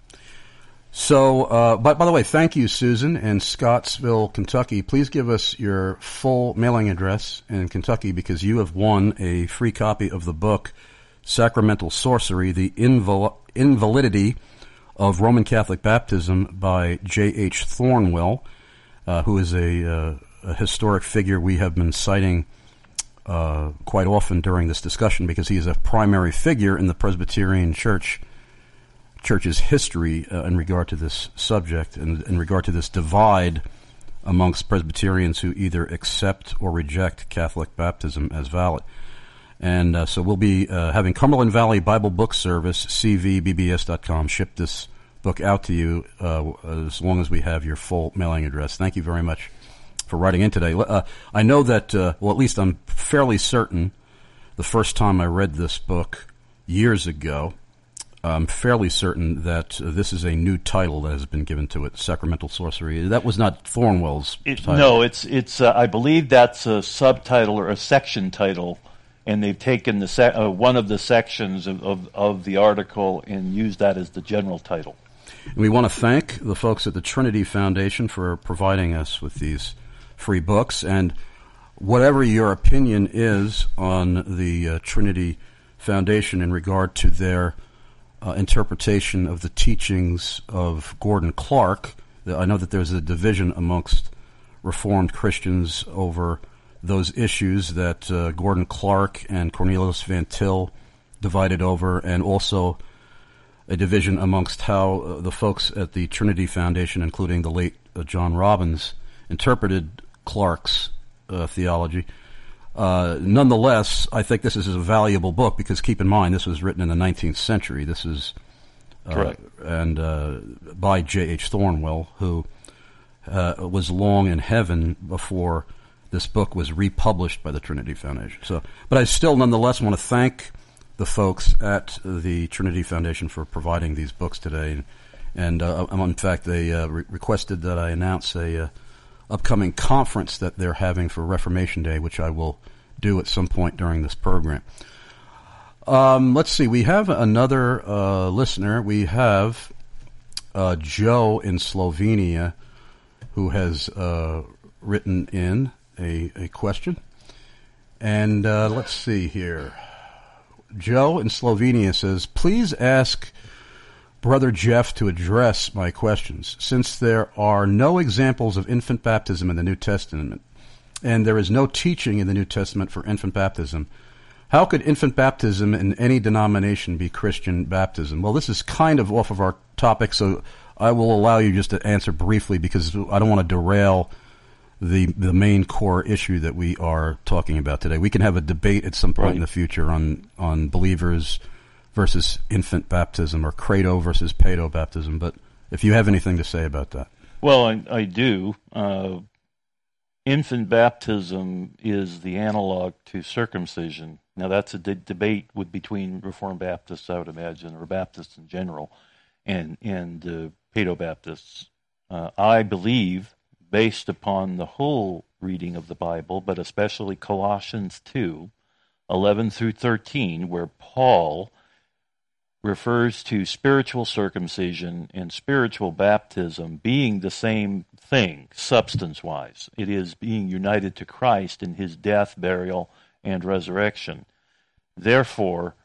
So, by the way, thank you, Susan, in Scottsville, Kentucky. Please give us your full mailing address in Kentucky, because you have won a free copy of the book Sacramental Sorcery, The Invalidity of Roman Catholic Baptism by J.H. Thornwell, who is a historic figure we have been citing quite often during this discussion, because he is a primary figure in the Presbyterian Church's history in regard to this subject and in regard to this divide amongst Presbyterians who either accept or reject Catholic baptism as valid. And so we'll be having Cumberland Valley Bible Book Service, cvbbs.com, ship this book out to you as long as we have your full mailing address. Thank you very much for writing in today. I know that, well, at least I'm fairly certain the first time I read this book years ago, I'm fairly certain that this is a new title that has been given to it, Sacramental Sorcery. That was not Thornwell's title. No, it's I believe that's a subtitle or a section title, and they've taken one of the sections of the article and used that as the general title. And we want to thank the folks at the Trinity Foundation for providing us with these free books. And whatever your opinion is on the Trinity Foundation in regard to their interpretation of the teachings of Gordon Clark, I know that there's a division amongst Reformed Christians over those issues that Gordon Clark and Cornelius Van Til divided over, and also a division amongst how the folks at the Trinity Foundation, including the late John Robbins, interpreted Clark's theology. Nonetheless, I think this is a valuable book, because keep in mind, this was written in the 19th century. This is correct, and by J.H. Thornwell, who was long in heaven before this book was republished by the Trinity Foundation. So, but I still nonetheless want to thank the folks at the Trinity Foundation for providing these books today. And in fact, they requested that I announce a upcoming conference that they're having for Reformation Day, which I will do at some point during this program. Let's see. We have another listener. We have Joe in Slovenia who has written in a question. And let's see here. Joe in Slovenia says, please ask Brother Jeff to address my questions. Since there are no examples of infant baptism in the New Testament, and there is no teaching in the New Testament for infant baptism, how could infant baptism in any denomination be Christian baptism? Well, this is kind of off of our topic, so I will allow you just to answer briefly because I don't want to derail the main core issue that we are talking about today. We can have a debate at some point in the future on believers versus infant baptism or credo versus pedo baptism, but if you have anything to say about that. Well, I do. Infant baptism is the analog to circumcision. Now, that's a debate between Reformed Baptists, I would imagine, or Baptists in general, and pedo Baptists. I believe, based upon the whole reading of the Bible, but especially Colossians 2, 11 through 13, where Paul refers to spiritual circumcision and spiritual baptism being the same thing, substance-wise. It is being united to Christ in his death, burial, and resurrection. Therefore,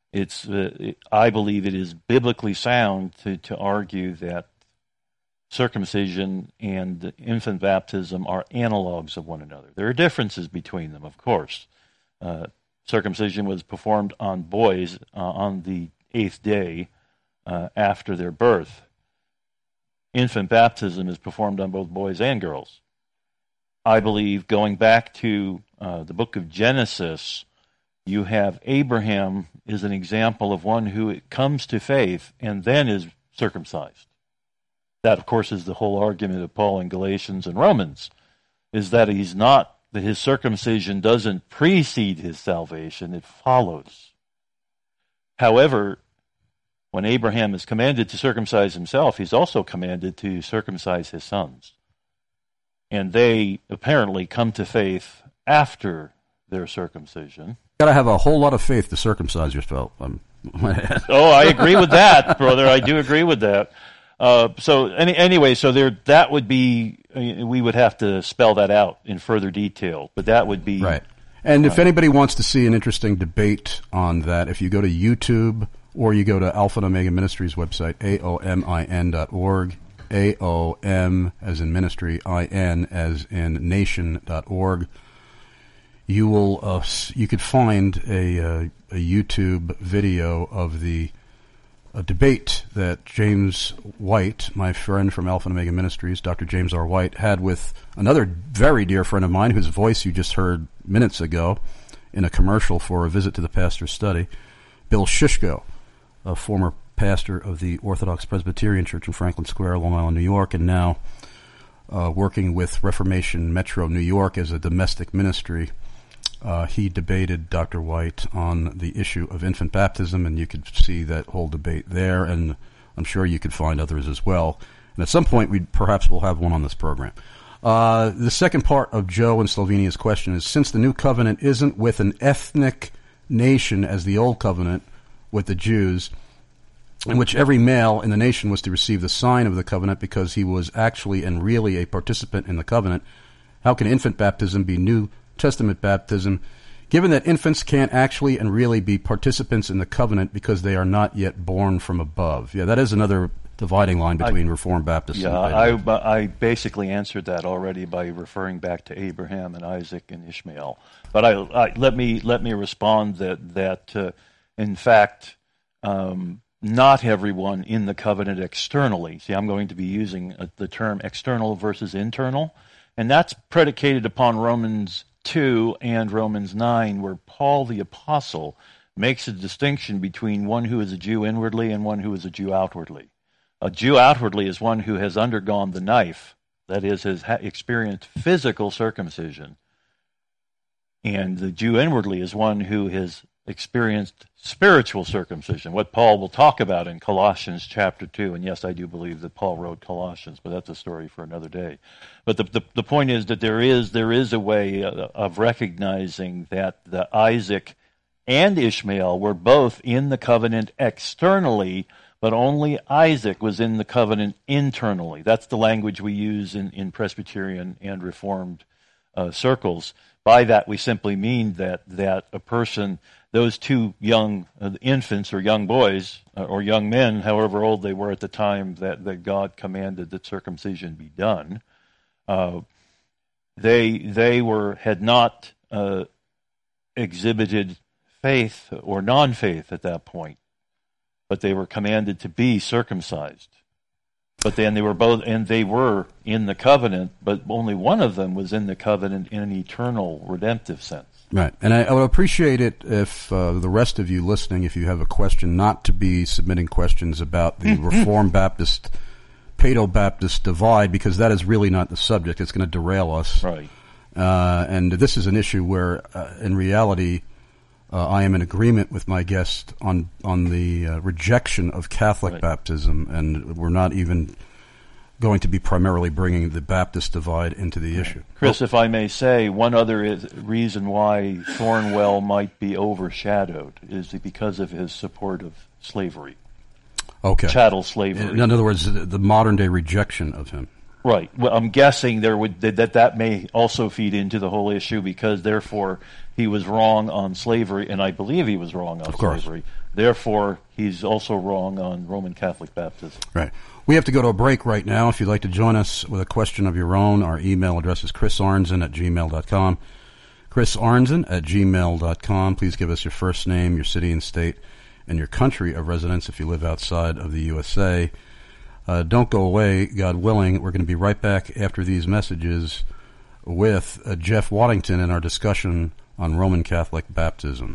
I believe it is biblically sound to argue that circumcision and infant baptism are analogs of one another. There are differences between them, of course. Circumcision was performed on boys on the 8th day after their birth. Infant baptism is performed on both boys and girls. I believe, going back to the book of Genesis, you have Abraham is an example of one who comes to faith and then is circumcised. That, of course, is the whole argument of Paul in Galatians and Romans, is that his circumcision doesn't precede his salvation, it follows. However, when Abraham is commanded to circumcise himself, he's also commanded to circumcise his sons. And they apparently come to faith after their circumcision. Got to have a whole lot of faith to circumcise yourself. Oh, I agree with that, brother. I do agree with that. Anyway, that would be, we would have to spell that out in further detail, but that would be... Right. And if anybody wants to see an interesting debate on that, if you go to YouTube or you go to Alpha and Omega Ministries website, aomin.org, AOM as in ministry, IN as in nation.org, you could find a YouTube video of the debate that James White, my friend from Alpha and Omega Ministries, Dr. James R. White, had with another very dear friend of mine whose voice you just heard minutes ago in a commercial for A Visit to the Pastor's Study, Bill Shishko, a former pastor of the Orthodox Presbyterian Church in Franklin Square, Long Island, New York, and now working with Reformation Metro New York as a domestic ministry. He debated Dr. White on the issue of infant baptism, and you could see that whole debate there, and I'm sure you could find others as well. And at some point, we perhaps will have one on this program. The second part of Joe in Slovenia's question is, since the new covenant isn't with an ethnic nation as the old covenant with the Jews, in which every male in the nation was to receive the sign of the covenant because he was actually and really a participant in the covenant, how can infant baptism be New Testament baptism, given that infants can't actually and really be participants in the covenant because they are not yet born from above? Yeah, that is another dividing line between Reformed Baptists. Yeah, I basically answered that already by referring back to Abraham and Isaac and Ishmael. But let me respond that in fact, not everyone in the covenant externally. See, I'm going to be using the term external versus internal, and that's predicated upon Romans 2 and Romans 9, where Paul the Apostle makes a distinction between one who is a Jew inwardly and one who is a Jew outwardly. A Jew outwardly is one who has undergone the knife, that is, has experienced physical circumcision. And the Jew inwardly is one who has experienced spiritual circumcision, what Paul will talk about in Colossians chapter 2. And yes, I do believe that Paul wrote Colossians, but that's a story for another day. But the point is that there is a way of recognizing that the Isaac and Ishmael were both in the covenant externally, but only Isaac was in the covenant internally. That's the language we use in Presbyterian and Reformed circles. By that, we simply mean that a person, those two young infants or young boys or young men, however old they were at the time that God commanded that circumcision be done, they had not exhibited faith or non-faith at that point, but they were commanded to be circumcised. But then they were in the covenant, but only one of them was in the covenant in an eternal redemptive sense. Right. And I would appreciate it if the rest of you listening, if you have a question, not to be submitting questions about the Reformed Baptist, Paedo-Baptist divide, because that is really not the subject. It's going to derail us. Right. And this is an issue where, in reality, I am in agreement with my guest on the rejection of Catholic baptism, and we're not even going to be primarily bringing the Baptist divide into the issue. Chris, if I may say, one other reason why Thornwell might be overshadowed is because of his support of slavery. Okay. Chattel slavery. In other words, the modern-day rejection of him. Right. Well, I'm guessing that may also feed into the whole issue, because therefore he was wrong on slavery, and I believe he was wrong on slavery. Therefore, he's also wrong on Roman Catholic baptism. Right. We have to go to a break right now. If you'd like to join us with a question of your own, our email address is chrisarnzen@gmail.com. chrisarnzen@gmail.com. Please give us your first name, your city and state, and your country of residence if you live outside of the USA. Don't go away, God willing. We're going to be right back after these messages with Jeff Waddington in our discussion on Roman Catholic baptism.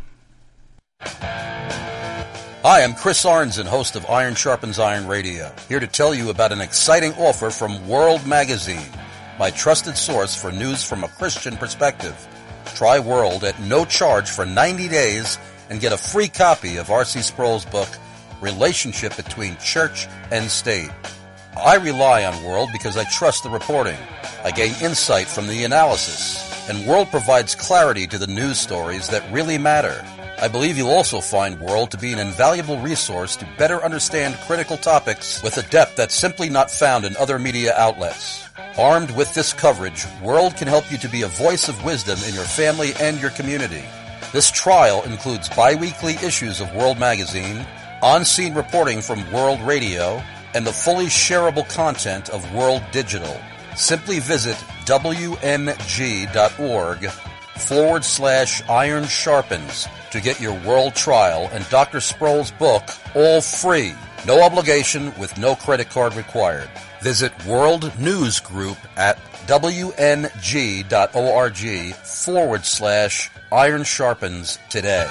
Hi, I'm Chris Arnzen, host of Iron Sharpens Iron Radio, here to tell you about an exciting offer from World Magazine, my trusted source for news from a Christian perspective. Try World at no charge for 90 days and get a free copy of R.C. Sproul's book, Relationship Between Church and State. I rely on World because I trust the reporting. I gain insight from the analysis, and World provides clarity to the news stories that really matter. I believe you'll also find World to be an invaluable resource to better understand critical topics with a depth that's simply not found in other media outlets. Armed with this coverage, World can help you to be a voice of wisdom in your family and your community. This trial includes bi-weekly issues of World Magazine, on-scene reporting from World Radio, and the fully shareable content of World Digital. Simply visit wmg.org/Iron Sharpens to get your World trial and Dr. Sproul's book all free. No obligation with no credit card required. Visit World News Group at wmg.org/Iron Sharpens today.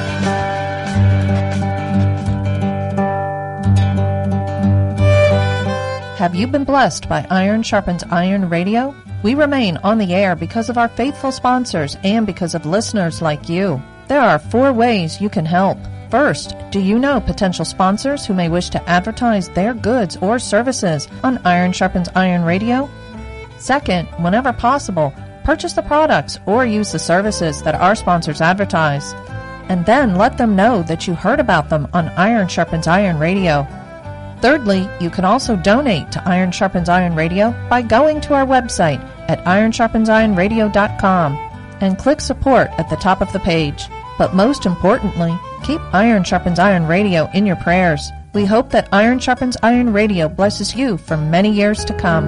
Have you been blessed by Iron Sharpens Iron Radio? We remain on the air because of our faithful sponsors and because of listeners like you. There are 4 ways you can help. First, do you know potential sponsors who may wish to advertise their goods or services on Iron Sharpens Iron Radio? Second, whenever possible, purchase the products or use the services that our sponsors advertise. And then let them know that you heard about them on Iron Sharpens Iron Radio. Thirdly, you can also donate to Iron Sharpens Iron Radio by going to our website at ironsharpensironradio.com and click support at the top of the page. But most importantly, keep Iron Sharpens Iron Radio in your prayers. We hope that Iron Sharpens Iron Radio blesses you for many years to come.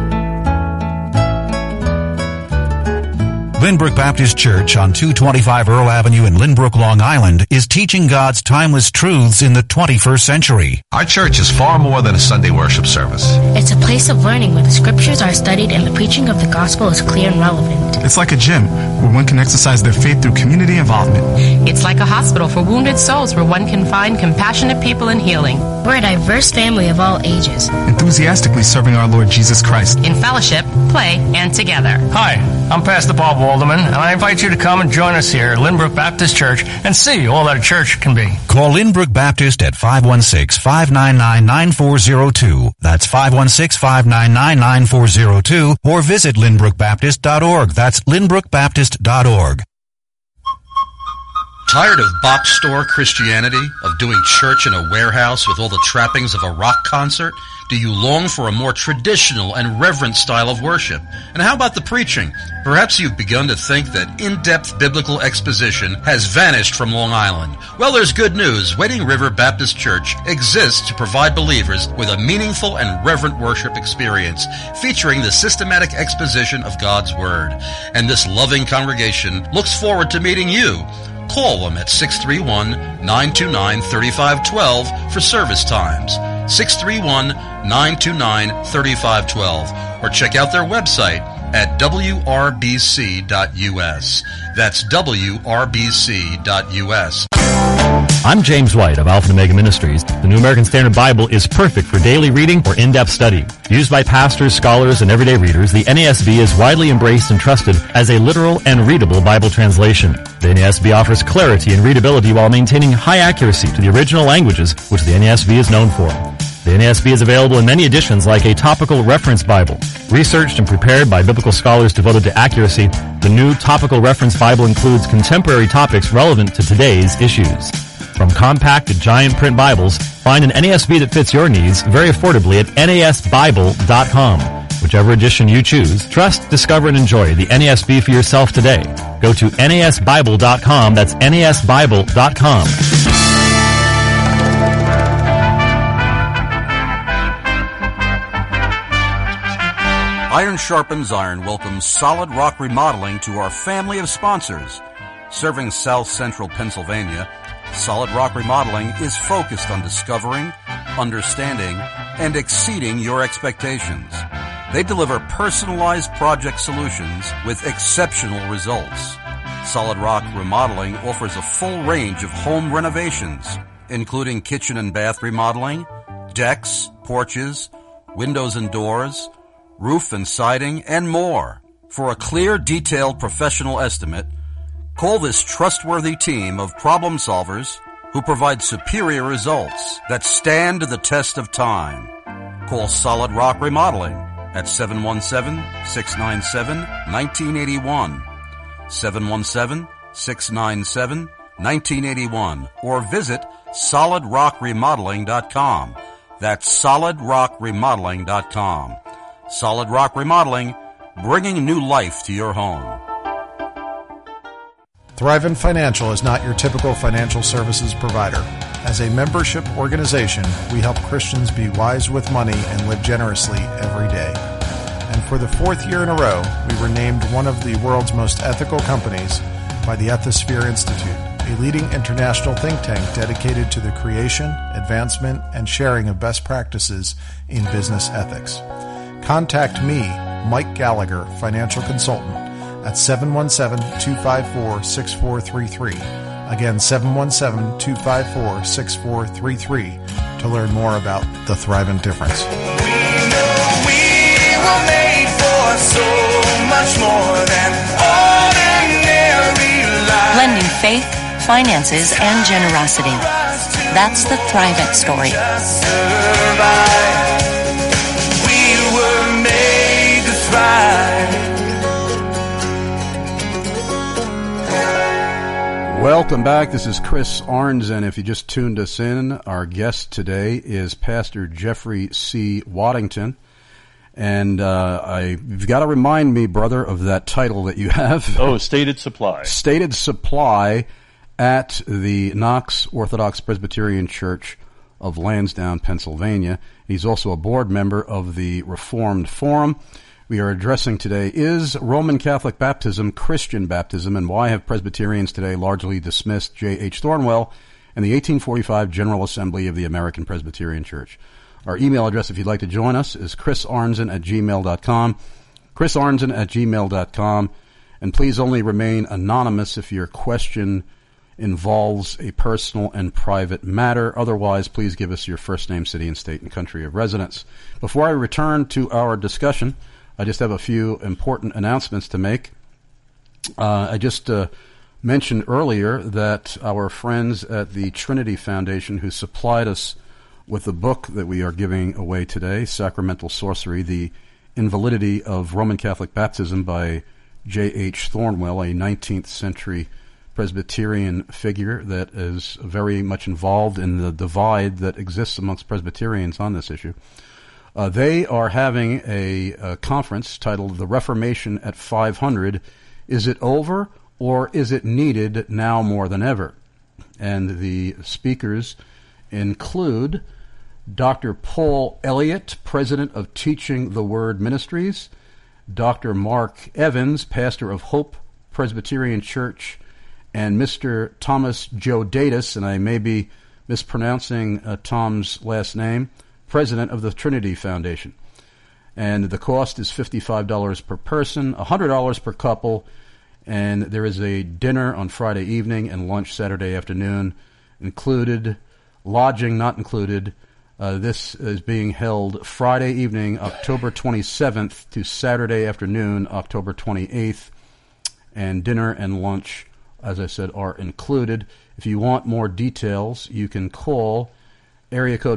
Lynbrook Baptist Church on 225 Earl Avenue in Lynbrook, Long Island is teaching God's timeless truths in the 21st century. Our church is far more than a Sunday worship service. It's a place of learning where the scriptures are studied and the preaching of the gospel is clear and relevant. It's like a gym where one can exercise their faith through community involvement. It's like a hospital for wounded souls where one can find compassionate people in healing. We're a diverse family of all ages, enthusiastically serving our Lord Jesus Christ in fellowship, play, and together. Hi, I'm Pastor Bob Wall. Alderman, and I invite you to come and join us here at Lynbrook Baptist Church and see all that a church can be. Call Lynbrook Baptist at 516-599-9402. That's 516-599-9402, or visit lynbrookbaptist.org. That's lynbrookbaptist.org. Tired of box store Christianity, of doing church in a warehouse with all the trappings of a rock concert? Do you long for a more traditional and reverent style of worship? And how about the preaching? Perhaps you've begun to think that in-depth biblical exposition has vanished from Long Island. Well, there's good news. Wading River Baptist Church exists to provide believers with a meaningful and reverent worship experience featuring the systematic exposition of God's Word. And this loving congregation looks forward to meeting you. Call them at 631-929-3512 for service times. 631-929-3512, or check out their website at wrbc.us. That's wrbc.us. I'm James White of Alpha and Omega Ministries. The New American Standard Bible is perfect for daily reading or in-depth study. Used by pastors, scholars, and everyday readers, the NASB is widely embraced and trusted as a literal and readable Bible translation. The NASB offers clarity and readability while maintaining high accuracy to the original languages which the NASB is known for. The NASB is available in many editions like a topical reference Bible. Researched and prepared by biblical scholars devoted to accuracy, the new topical reference Bible includes contemporary topics relevant to today's issues. From compact to giant print Bibles, find an NASB that fits your needs very affordably at nasbible.com. Whichever edition you choose, trust, discover, and enjoy the NASB for yourself today. Go to nasbible.com. That's nasbible.com. Iron Sharpens Iron welcomes Solid Rock Remodeling to our family of sponsors. Serving South Central Pennsylvania, Solid Rock Remodeling is focused on discovering, understanding, and exceeding your expectations. They deliver personalized project solutions with exceptional results. Solid Rock Remodeling offers a full range of home renovations, including kitchen and bath remodeling, decks, porches, windows and doors, roof and siding, and more. For a clear, detailed, professional estimate, call this trustworthy team of problem solvers who provide superior results that stand the test of time. Call Solid Rock Remodeling at 717-697-1981, 717-697-1981, or visit solidrockremodeling.com. That's solidrockremodeling.com. Solid Rock Remodeling, bringing new life to your home. Thrivent Financial is not your typical financial services provider. As a membership organization, we help Christians be wise with money and live generously every day. And for the fourth year in a row, we were named one of the world's most ethical companies by the Ethisphere Institute, a leading international think tank dedicated to the creation, advancement, and sharing of best practices in business ethics. Contact me, Mike Gallagher, financial consultant, at 717-254-6433. Again, 717-254-6433 to learn more about the Thrivent Difference. We know we were made for so much more than ordinary life. Blending faith, finances, and generosity. That's the Thrivent story. Welcome back. This is Chris Arnzen. If you just tuned us in, our guest today is Pastor Jeffrey C. Waddington. And you've got to remind me, brother, of that title that you have. Oh, Stated Supply. Stated Supply at the Knox Orthodox Presbyterian Church of Lansdowne, Pennsylvania. He's also a board member of the Reformed Forum. We are addressing today, is Roman Catholic baptism Christian baptism, and why have Presbyterians today largely dismissed J.H. Thornwell and the 1845 General Assembly of the American Presbyterian Church? Our email address, if you'd like to join us, is chrisarnzen@gmail.com, chrisarnzen@gmail.com, and please only remain anonymous if your question involves a personal and private matter. Otherwise, please give us your first name, city, and state and country of residence. Before I return to our discussion, I just have a few important announcements to make. I just mentioned earlier that our friends at the Trinity Foundation, who supplied us with the book that we are giving away today, Sacramental Sorcery, The Invalidity of Roman Catholic Baptism by J.H. Thornwell, a 19th century Presbyterian figure that is very much involved in the divide that exists amongst Presbyterians on this issue. They are having a conference titled The Reformation at 500. Is it over, or is it needed now more than ever? And the speakers include Dr. Paul Elliott, president of Teaching the Word Ministries, Dr. Mark Evans, pastor of Hope Presbyterian Church, and Mr. Thomas Jodatis, and I may be mispronouncing Tom's last name, president of the Trinity Foundation. And the cost is $55 per person, $100 per couple, and there is a dinner on Friday evening and lunch Saturday afternoon included, lodging not included. This is being held Friday evening, October 27th to Saturday afternoon, October 28th, and dinner and lunch, as I said, are included. If you want more details, you can call area code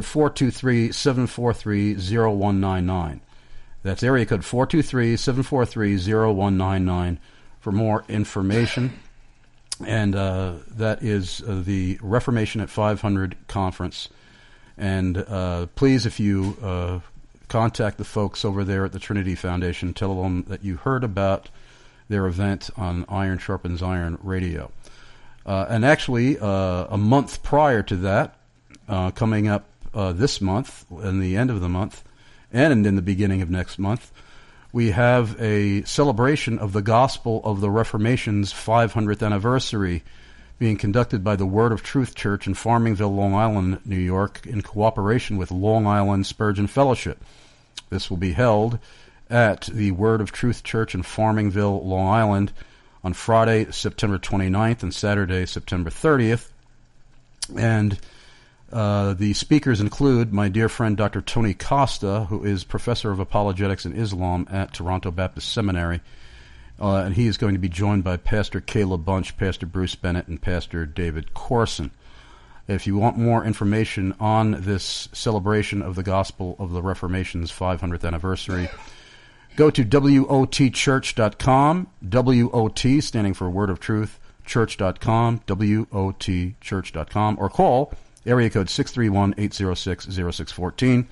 423-743-0199. That's area code 423-743-0199 for more information. And that is the Reformation at 500 conference. And please, if you contact the folks over there at the Trinity Foundation, tell them that you heard about their event on Iron Sharpens Iron Radio. And actually, a month prior to that, coming up this month, in the end of the month, and in the beginning of next month, we have a celebration of the Gospel of the Reformation's 500th anniversary being conducted by the Word of Truth Church in Farmingville, Long Island, New York, in cooperation with Long Island Spurgeon Fellowship. This will be held at the Word of Truth Church in Farmingville, Long Island, on Friday, September 29th, and Saturday, September 30th. And the speakers include my dear friend Dr. Tony Costa, who is professor of apologetics and Islam at Toronto Baptist Seminary. And he is going to be joined by Pastor Caleb Bunch, Pastor Bruce Bennett, and Pastor David Corson. If you want more information on this celebration of the Gospel of the Reformation's 500th anniversary, go to WOTchurch.com, WOT standing for Word of Truth, church.com, WOTchurch.com, or call area code 631-806-0614,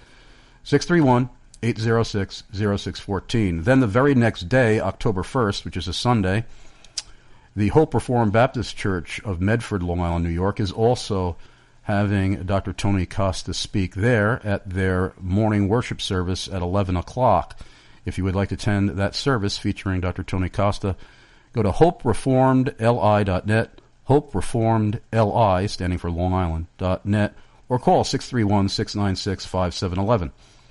631-806-0614. Then the very next day, October 1st, which is a Sunday, the Hope Reformed Baptist Church of Medford, Long Island, New York, is also having Dr. Tony Costa speak there at their morning worship service at 11 o'clock. If you would like to attend that service featuring Dr. Tony Costa, go to hopereformedli.net, hopereformedli, standing for Long Island.net, or call 631-696-5711.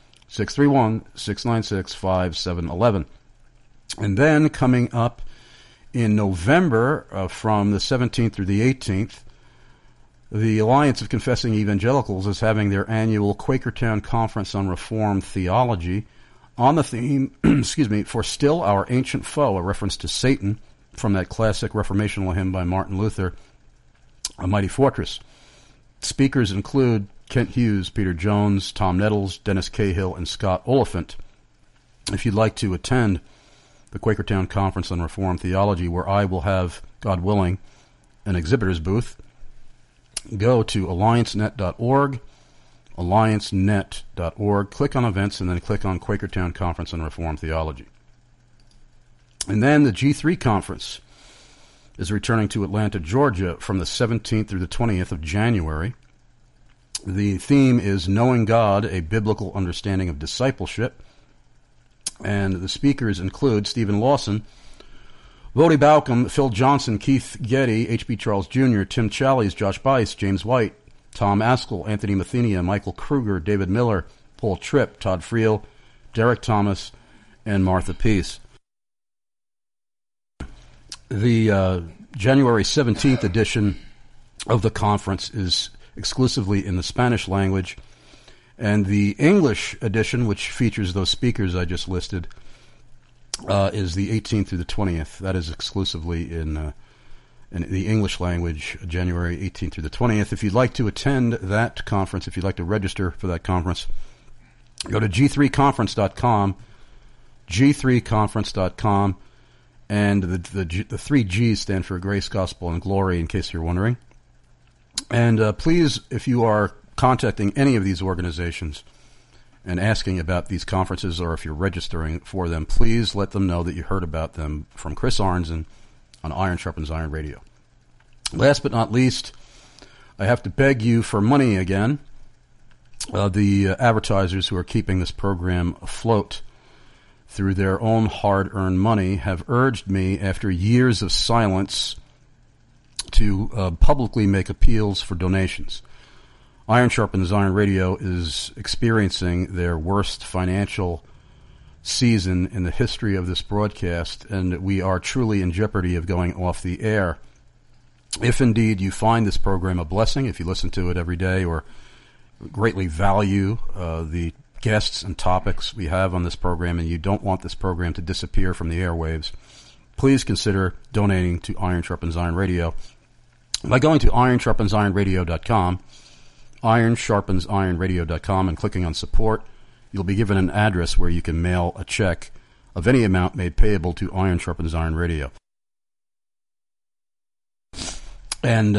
631-696-5711. And then coming up in November, from the 17th through the 18th, the Alliance of Confessing Evangelicals is having their annual Quakertown Conference on Reformed Theology on the theme, for Still Our Ancient Foe, a reference to Satan from that classic reformational hymn by Martin Luther, A Mighty Fortress. Speakers include Kent Hughes, Peter Jones, Tom Nettles, Dennis Cahill, and Scott Oliphant. If you'd like to attend the Quakertown Conference on Reformed Theology, where I will have, God willing, an exhibitor's booth, go to alliancenet.org, alliancenet.org, click on events, and then click on Quakertown Conference on Reformed Theology. And then the G3 Conference is returning to Atlanta, Georgia from the 17th through the 20th of January. The theme is Knowing God, a Biblical Understanding of Discipleship. And the speakers include Stephen Lawson, Vodi Baucom, Phil Johnson, Keith Getty, H.B. Charles Jr., Tim Challies, Josh Bice, James White, Tom Askell, Anthony Mathenia, Michael Kruger, David Miller, Paul Tripp, Todd Friel, Derek Thomas, and Martha Peace. The January 17th edition of the conference is exclusively in the Spanish language, and the English edition, which features those speakers I just listed, is the 18th through the 20th. That is exclusively in the English language, January 18th through the 20th. If you'd like to attend that conference, if you'd like to register for that conference, go to g3conference.com, g3conference.com, and the 3 G's stand for Grace, Gospel, and Glory, in case you're wondering. And please, if you are contacting any of these organizations and asking about these conferences, or if you're registering for them, please let them know that you heard about them from Chris Arnzen on Iron Sharpens Iron Radio. Last but not least, I have to beg you for money again. The advertisers who are keeping this program afloat through their own hard-earned money have urged me, after years of silence, to publicly make appeals for donations. Iron Sharpens Iron Radio is experiencing their worst financial season in the history of this broadcast, and we are truly in jeopardy of going off the air. If indeed you find this program a blessing, if you listen to it every day or greatly value the guests and topics we have on this program, and you don't want this program to disappear from the airwaves, please consider donating to Iron Sharpens Iron Radio by going to ironsharpensironradio.com, ironsharpensironradio.com, and clicking on support. You'll be given an address where you can mail a check of any amount made payable to Iron Sharpens Iron Radio. And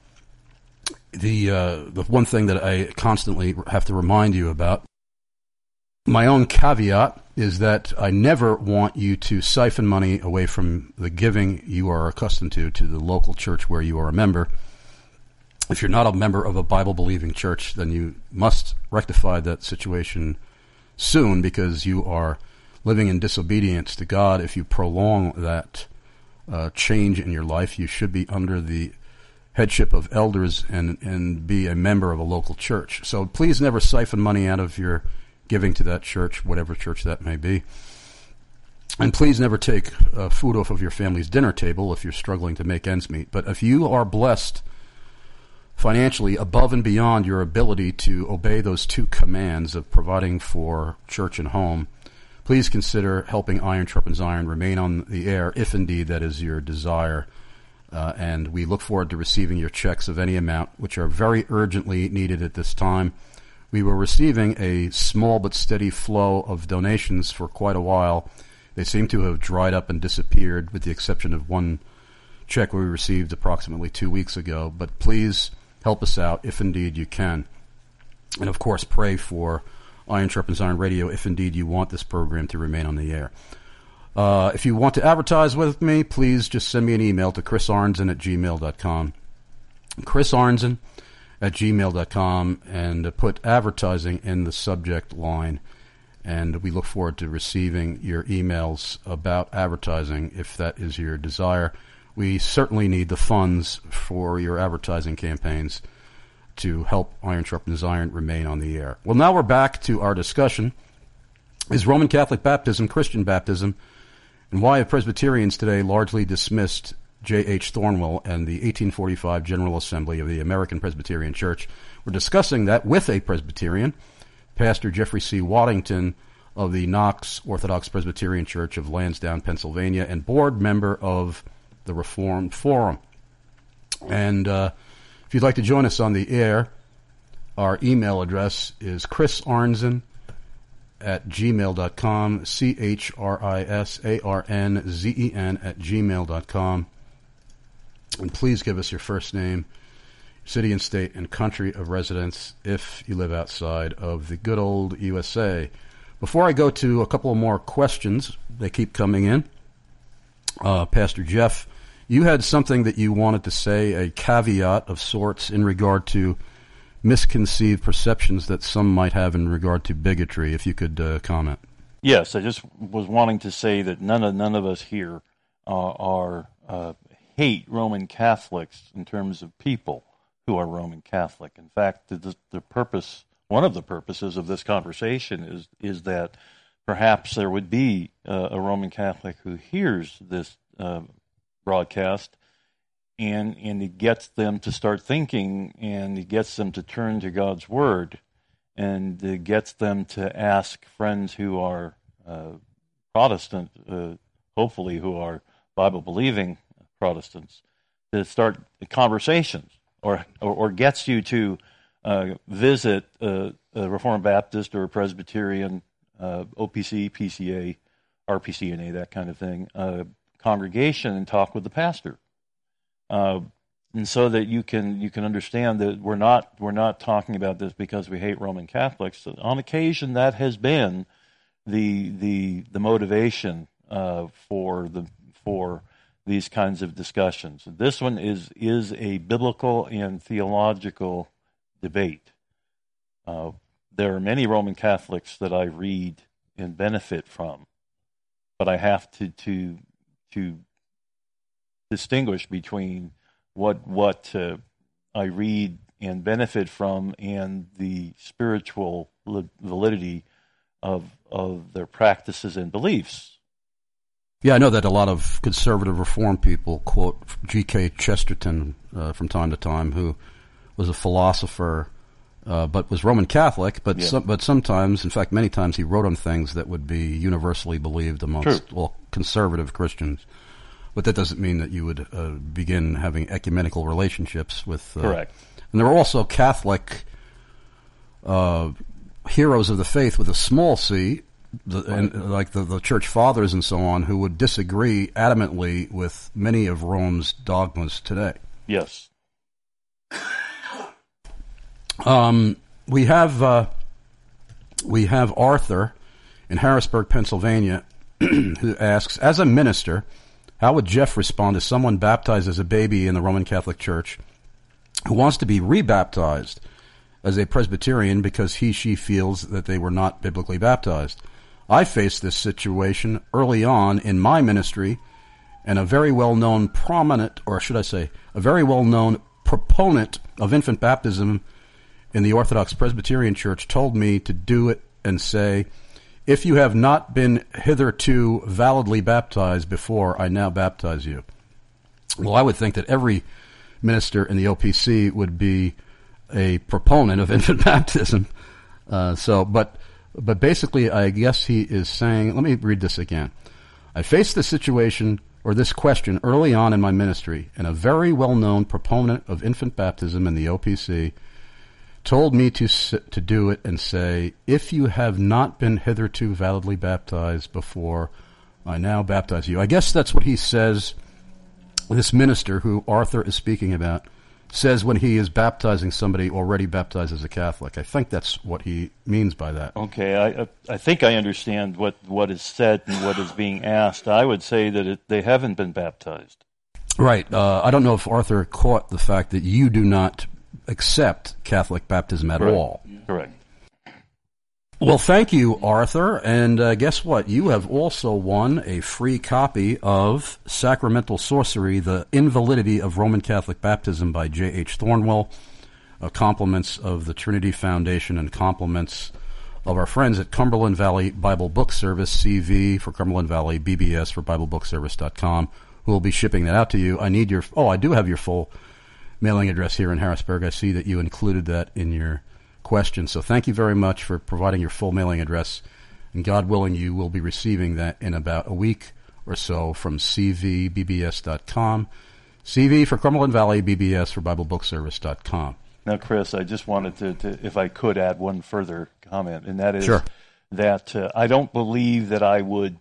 the one thing that I constantly have to remind you about, my own caveat, is that I never want you to siphon money away from the giving you are accustomed to the local church where you are a member. If you're not a member of a Bible-believing church, then you must rectify that situation soon, because you are living in disobedience to God. If you prolong that change in your life, you should be under the headship of elders and be a member of a local church. So please never siphon money out of your giving to that church, whatever church that may be. And please never take food off of your family's dinner table if you're struggling to make ends meet. But if you are blessed financially above and beyond your ability to obey those 2 commands of providing for church and home, please consider helping Iron Sharpens Iron remain on the air, if indeed that is your desire. And we look forward to receiving your checks of any amount, which are very urgently needed at this time. We were receiving a small but steady flow of donations for quite a while. They seem to have dried up and disappeared, with the exception of one check we received approximately 2 weeks ago. But please help us out if indeed you can. And of course, pray for Iron Sharpens Iron Radio if indeed you want this program to remain on the air. If you want to advertise with me, please just send me an email to chrisarnzen@gmail.com. chrisarnzen@gmail.com, and put advertising in the subject line. And we look forward to receiving your emails about advertising if that is your desire. We certainly need the funds for your advertising campaigns to help Iron Sharpens Iron remain on the air. Well, now we're back to our discussion. Is Roman Catholic baptism Christian baptism? And why have Presbyterians today largely dismissed J.H. Thornwell and the 1845 General Assembly of the American Presbyterian Church? We're discussing that with a Presbyterian, Pastor Jeffrey C. Waddington of the Knox Orthodox Presbyterian Church of Lansdowne, Pennsylvania, and board member of the Reformed Forum. And if you'd like to join us on the air, our email address is chrisarnzen@gmail.com, chrisarnzen@gmail.com. And please give us your first name, city and state, and country of residence if you live outside of the good old USA. Before I go to a couple of more questions, they keep coming in. Pastor Jeff, you had something that you wanted to say, a caveat of sorts, in regard to misconceived perceptions that some might have in regard to bigotry. If you could comment. Yes, I just was wanting to say that none of us here hate Roman Catholics in terms of people who are Roman Catholic. In fact, the purpose, one of the purposes of this conversation is that perhaps there would be a Roman Catholic who hears this broadcast, and it gets them to start thinking, and it gets them to turn to God's Word, and it gets them to ask friends who are Protestant, hopefully who are Bible-believing Protestants, to start conversations, or gets you to visit a Reformed Baptist or a Presbyterian, OPC, PCA, RPCNA, that kind of thing, congregation, and talk with the pastor. And so that you can understand that we're not talking about this because we hate Roman Catholics. On occasion, that has been the motivation for these kinds of discussions. This one is a biblical and theological debate. There are many Roman Catholics that I read and benefit from, but I have to distinguish between what I read and benefit from and the spiritual validity of their practices and beliefs. Yeah, I know that a lot of conservative Reformed people quote G.K. Chesterton from time to time, who was a philosopher, but was Roman Catholic. But sometimes, in fact, many times, he wrote on things that would be universally believed amongst conservative Christians. But that doesn't mean that you would begin having ecumenical relationships with. Correct. And there were also Catholic heroes of the faith with a small c, like the church fathers and so on, who would disagree adamantly with many of Rome's dogmas today. Yes. We have Arthur in Harrisburg, Pennsylvania, who asks, as a minister, how would Jeff respond to someone baptized as a baby in the Roman Catholic Church who wants to be rebaptized as a Presbyterian because she feels that they were not biblically baptized? I faced this situation early on in my ministry, and a very well-known proponent of infant baptism in the Orthodox Presbyterian Church told me to do it and say, if you have not been hitherto validly baptized before, I now baptize you. Well, I would think that every minister in the OPC would be a proponent of infant baptism. But basically, I guess he is saying, let me read this again. I faced this situation or this question early on in my ministry, and a very well-known proponent of infant baptism in the OPC told me to do it and say, if you have not been hitherto validly baptized before, I now baptize you. I guess that's what he says, this minister who Arthur is speaking about, says when he is baptizing somebody already baptized as a Catholic. I think that's what he means by that. Okay, I think I understand what is said and what is being asked. I would say that they haven't been baptized. Right. I don't know if Arthur caught the fact that you do not accept Catholic baptism at all. Correct. Well, thank you, Arthur. And guess what? You have also won a free copy of Sacramental Sorcery, The Invalidity of Roman Catholic Baptism by J.H. Thornwell. Compliments of the Trinity Foundation and compliments of our friends at Cumberland Valley Bible Book Service, CV for Cumberland Valley, BBS for BibleBookService.com, who will be shipping that out to you. I do have your full mailing address here in Harrisburg. I see that you included that in your question. So thank you very much for providing your full mailing address. And God willing, you will be receiving that in about a week or so from cvbbs.com. CV for Cumberland Valley, BBS for BibleBookService.com. Now, Chris, I just wanted to, if I could, add one further comment, and that is that I don't believe that I would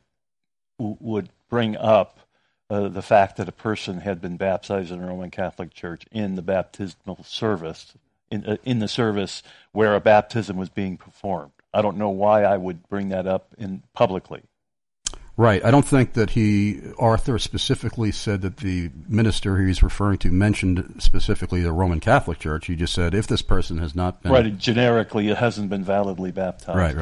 bring up the fact that a person had been baptized in a Roman Catholic Church in the baptismal service, in the service where a baptism was being performed. I don't know why I would bring that up publicly. Right. I don't think that Arthur specifically said that the minister he's referring to mentioned specifically the Roman Catholic Church. He just said if this person has not been... Right. Generically, it hasn't been validly baptized.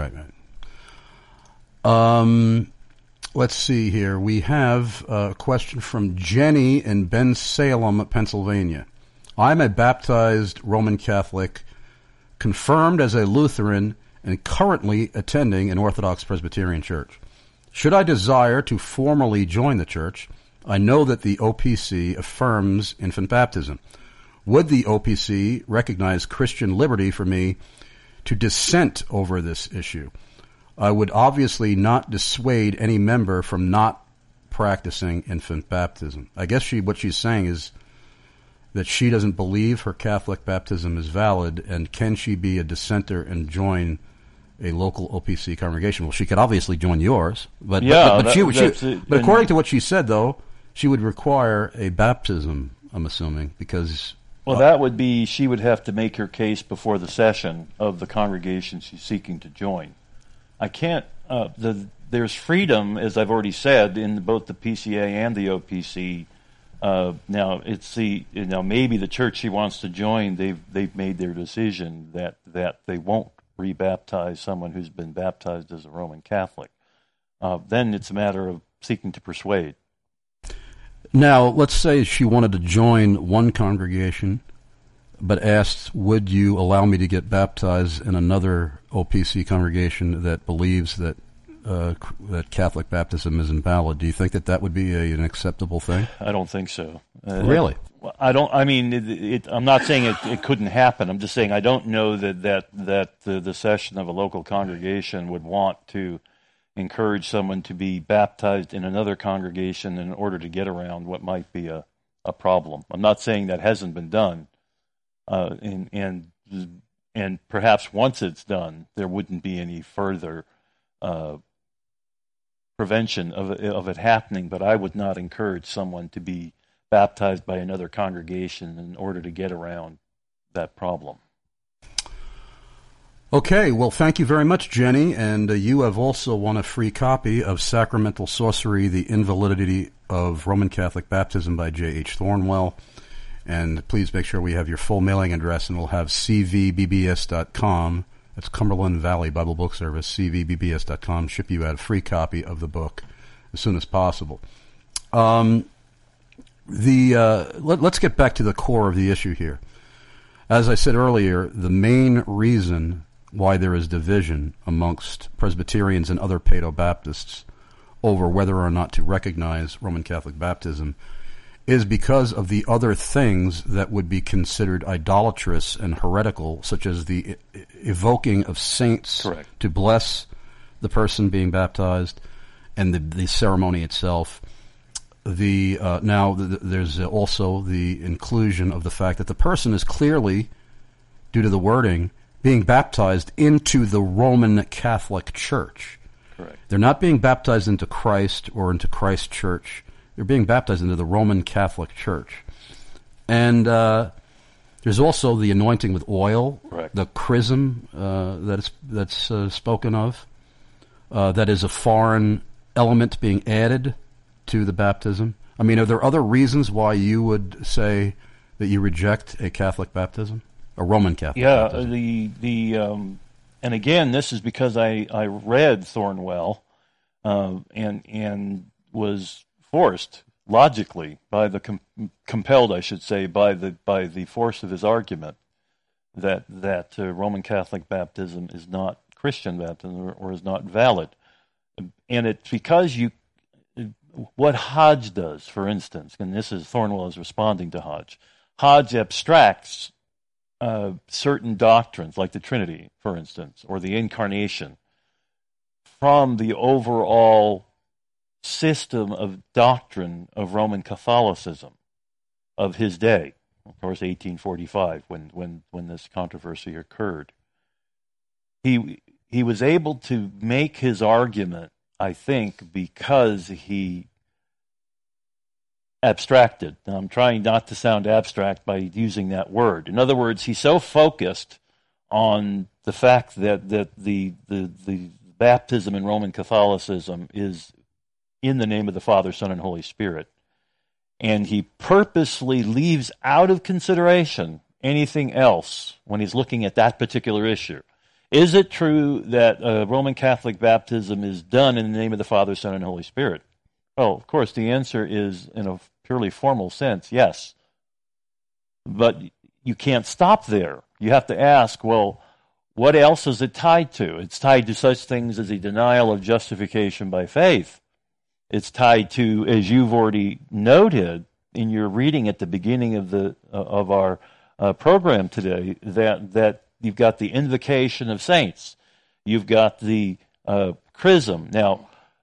Right. Let's see here. We have a question from Jenny in Bensalem, Pennsylvania. I'm a baptized Roman Catholic, confirmed as a Lutheran, and currently attending an Orthodox Presbyterian church. Should I desire to formally join the church, I know that the OPC affirms infant baptism. Would the OPC recognize Christian liberty for me to dissent over this issue? would obviously not dissuade any member from not practicing infant baptism. I guess what she's saying is that she doesn't believe her Catholic baptism is valid, and can she be a dissenter and join a local OPC congregation? Well, she could obviously join yours, but according to what she said, though, she would require a baptism, I'm assuming, because... Well, that would be, she would have to make her case before the session of the congregation she's seeking to join. I can't, there's freedom, as I've already said, in both the PCA and the OPC. Now, maybe the church she wants to join, they've made their decision that they won't rebaptize someone who's been baptized as a Roman Catholic. Then it's a matter of seeking to persuade. Now, let's say she wanted to join one congregation, but asked, would you allow me to get baptized in another OPC congregation that believes that Catholic baptism is invalid? Do you think that would be an acceptable thing? I don't think so. Really? I'm not saying it couldn't happen. I'm just saying I don't know that the session of a local congregation would want to encourage someone to be baptized in another congregation in order to get around what might be a problem. I'm not saying that hasn't been done, and perhaps once it's done, there wouldn't be any further prevention of it happening. But I would not encourage someone to be baptized by another congregation in order to get around that problem. Okay, well, thank you very much, Jenny, and you have also won a free copy of Sacramental Sorcery, The Invalidity of Roman Catholic Baptism by J.H. Thornwell, and please make sure we have your full mailing address, and we'll have cvbbs.com, that's Cumberland Valley Bible Book Service, cvbbs.com, ship you out a free copy of the book as soon as possible. Let's get back to the core of the issue here. As I said earlier, the main reason why there is division amongst Presbyterians and other Paedo-Baptists over whether or not to recognize Roman Catholic baptism is because of the other things that would be considered idolatrous and heretical, such as the evoking of saints to bless the person being baptized and the ceremony itself. There's also the inclusion of the fact that the person is clearly, due to the wording, being baptized into the Roman Catholic Church. Correct. They're not being baptized into Christ or into Christ's church. They're being baptized into the Roman Catholic Church. And there's also the anointing with oil, the chrism that's spoken of. That is a foreign element being added to the baptism. I mean, are there other reasons why you would say that you reject a Catholic baptism, a Roman Catholic baptism? And again, this is because I read Thornwell and was forced logically compelled, I should say, by the force of his argument that Roman Catholic baptism is not Christian baptism or is not valid, and it's because what Hodge does, for instance, and this is Thornwell is responding to Hodge. Hodge abstracts certain doctrines, like the Trinity, for instance, or the Incarnation, from the overall system of doctrine of Roman Catholicism of his day. Of course, 1845, when this controversy occurred. He was able to make his argument, I think, because he abstracted. Now, I'm trying not to sound abstract by using that word. In other words, he's so focused on the fact that the baptism in Roman Catholicism is in the name of the Father, Son, and Holy Spirit. And he purposely leaves out of consideration anything else when he's looking at that particular issue. Is it true that Roman Catholic baptism is done in the name of the Father, Son, and Holy Spirit? Well, of course, the answer is, in a purely formal sense, yes. But you can't stop there. You have to ask, well, what else is it tied to? It's tied to such things as a denial of justification by faith. It's tied to, as you've already noted in your reading at the beginning of our program today, that you've got the invocation of saints. You've got the chrism. Now,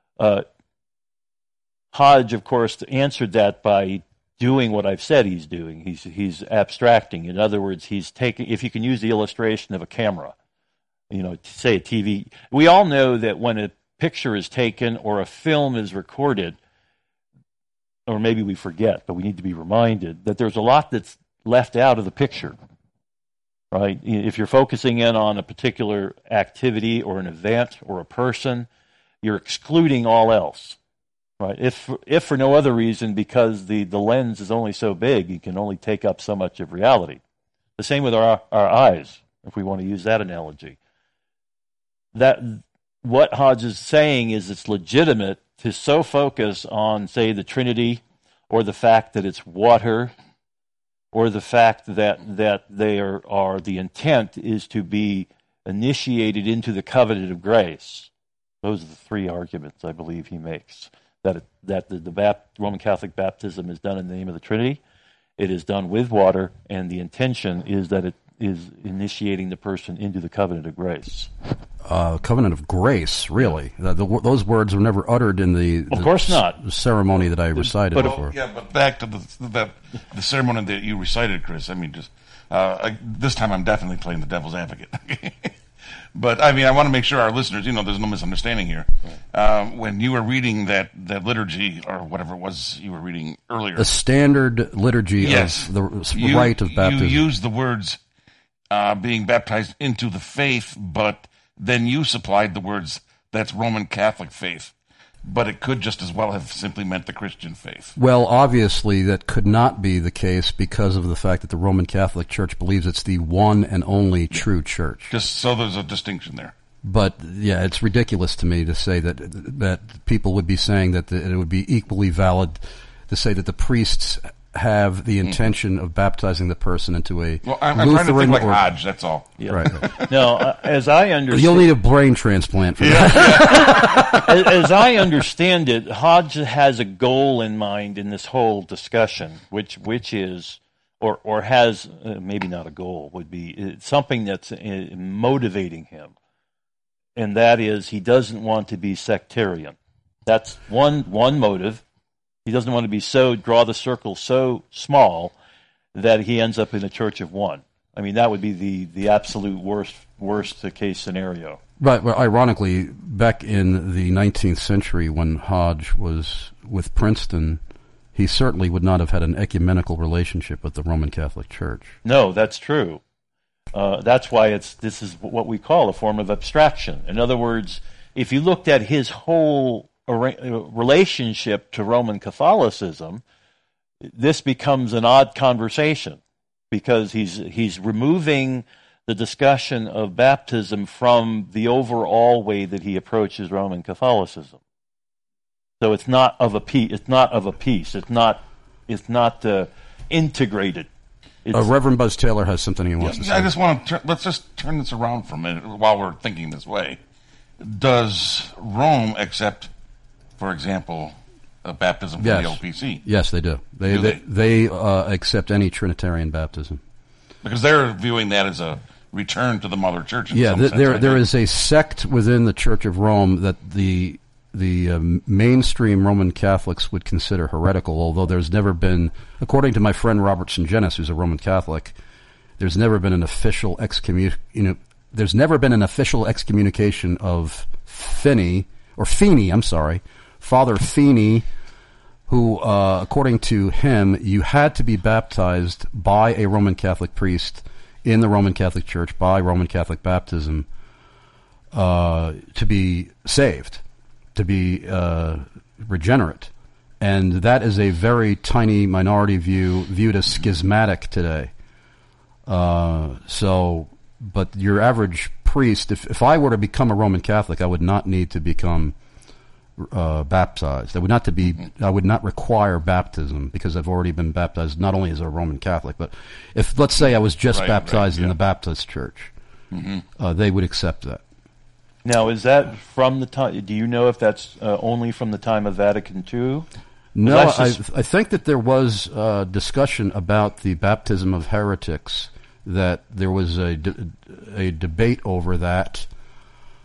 Hodge, of course, answered that by doing what I've said he's doing. He's abstracting. In other words, he's taking, if you can use the illustration of a camera, say a TV. We all know that when a picture is taken or a film is recorded, or maybe we forget, but we need to be reminded that there's a lot that's left out of the picture, right? If you're focusing in on a particular activity or an event or a person, you're excluding all else. Right. If for no other reason, because the lens is only so big, you can only take up so much of reality. The same with our eyes, if we want to use that analogy. That what Hodge is saying is it's legitimate to so focus on, say, the Trinity, or the fact that it's water, or the fact that they are the intent is to be initiated into the covenant of grace. Those are the three arguments I believe he makes. That the Roman Catholic baptism is done in the name of the Trinity, it is done with water, and the intention is that it is initiating the person into the covenant of grace. Covenant of grace, really? Those words were never uttered in the of course not. Ceremony that I recited before. Yeah, but back to the ceremony that you recited, Chris. I mean, this time I'm definitely playing the devil's advocate. But, I mean, I want to make sure our listeners, there's no misunderstanding here. When you were reading that liturgy, or whatever it was you were reading earlier. The standard liturgy of the rite of baptism. You used the words being baptized into the faith, but then you supplied the words, that's Roman Catholic faith. But it could just as well have simply meant the Christian faith. Well, obviously, that could not be the case because of the fact that the Roman Catholic Church believes it's the one and only true church. Just so there's a distinction there. But, yeah, it's ridiculous to me to say that people would be saying that it would be equally valid to say that the priests have the intention of baptizing the person into a I'm Lutheran trying to think like Hodge, that's all. Yeah. Right. Now, as I understand... You'll need a brain transplant for that. As I understand it, Hodge has a goal in mind in this whole discussion, which is, or has, maybe not a goal, would be something that's motivating him. And that is, he doesn't want to be sectarian. That's one motive. He doesn't want to draw the circle so small that he ends up in a church of one. I mean, that would be the absolute worst case scenario. Right. Well, ironically, back in the 19th century when Hodge was with Princeton, he certainly would not have had an ecumenical relationship with the Roman Catholic Church. No, that's true. That's why this is what we call a form of abstraction. In other words, if you looked at his whole relationship to Roman Catholicism, this becomes an odd conversation because he's removing the discussion of baptism from the overall way that he approaches Roman Catholicism. So it's not of a piece. It's not integrated. Reverend Buzz Taylor has something he wants to say. I just want to let's just turn this around for a minute while we're thinking this way. Does Rome accept, for example, a baptism from the OPC? Yes, they do. They accept any Trinitarian baptism because they're viewing that as a return to the Mother Church. There is a sect within the Church of Rome that the mainstream Roman Catholics would consider heretical, although there's never been, according to my friend Robert Sungenis, who's a Roman Catholic, there's never been an official excommunication of Father Feeney, who, according to him, you had to be baptized by a Roman Catholic priest in the Roman Catholic Church by Roman Catholic baptism to be saved, to be regenerate. And that is a very tiny minority viewed as schismatic today. But your average priest, if I were to become a Roman Catholic, I would not need to become baptized. I would not require baptism because I've already been baptized not only as a Roman Catholic, but if, let's say I was just baptized in the Baptist church, they would accept that. Now, is that from the time, do you know if that's only from the time of Vatican II? No, I think that there was discussion about the baptism of heretics, that there was a debate over that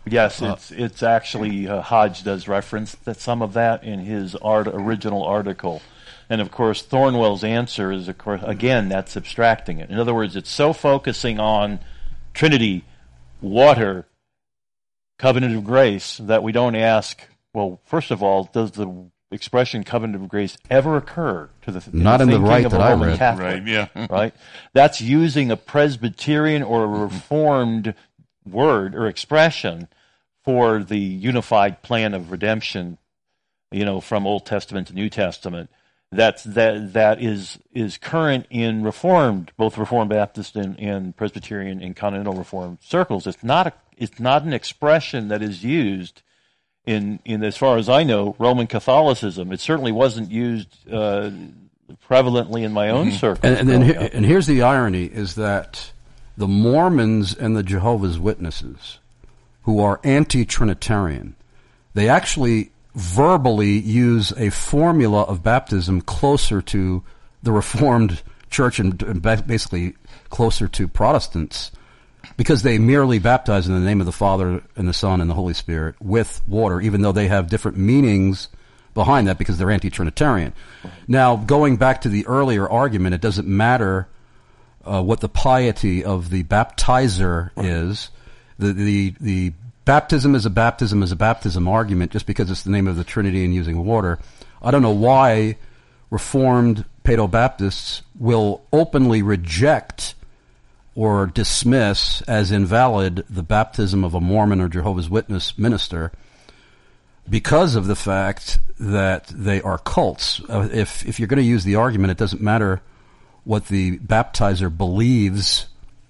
Yes, it's actually Hodge does reference some of that in his original article. And, of course, Thornwell's answer is, of course, again, that's abstracting it. In other words, it's so focusing on Trinity, water, covenant of grace, that we don't ask, well, first of all, does the expression covenant of grace ever occur to the not in the right that I read? Catholic, right? Yeah, right. That's using a Presbyterian or a Reformed word or expression for the unified plan of redemption, from Old Testament to New Testament. That is current in both Reformed Baptist and Presbyterian and Continental Reformed circles. It's not an expression that is used in as far as I know, Roman Catholicism. It certainly wasn't used prevalently in my own circle. And here's the irony, is that the Mormons and the Jehovah's Witnesses, who are anti-Trinitarian, they actually verbally use a formula of baptism closer to the Reformed Church and basically closer to Protestants, because they merely baptize in the name of the Father and the Son and the Holy Spirit with water, even though they have different meanings behind that because they're anti-Trinitarian. Now, going back to the earlier argument, it doesn't matter what the piety of the baptizer is. The baptism is a baptism argument just because it's the name of the Trinity and using water. I don't know why Reformed Paedo-Baptists will openly reject or dismiss as invalid the baptism of a Mormon or Jehovah's Witness minister because of the fact that they are cults. If you're going to use the argument, it doesn't matter what the baptizer believes,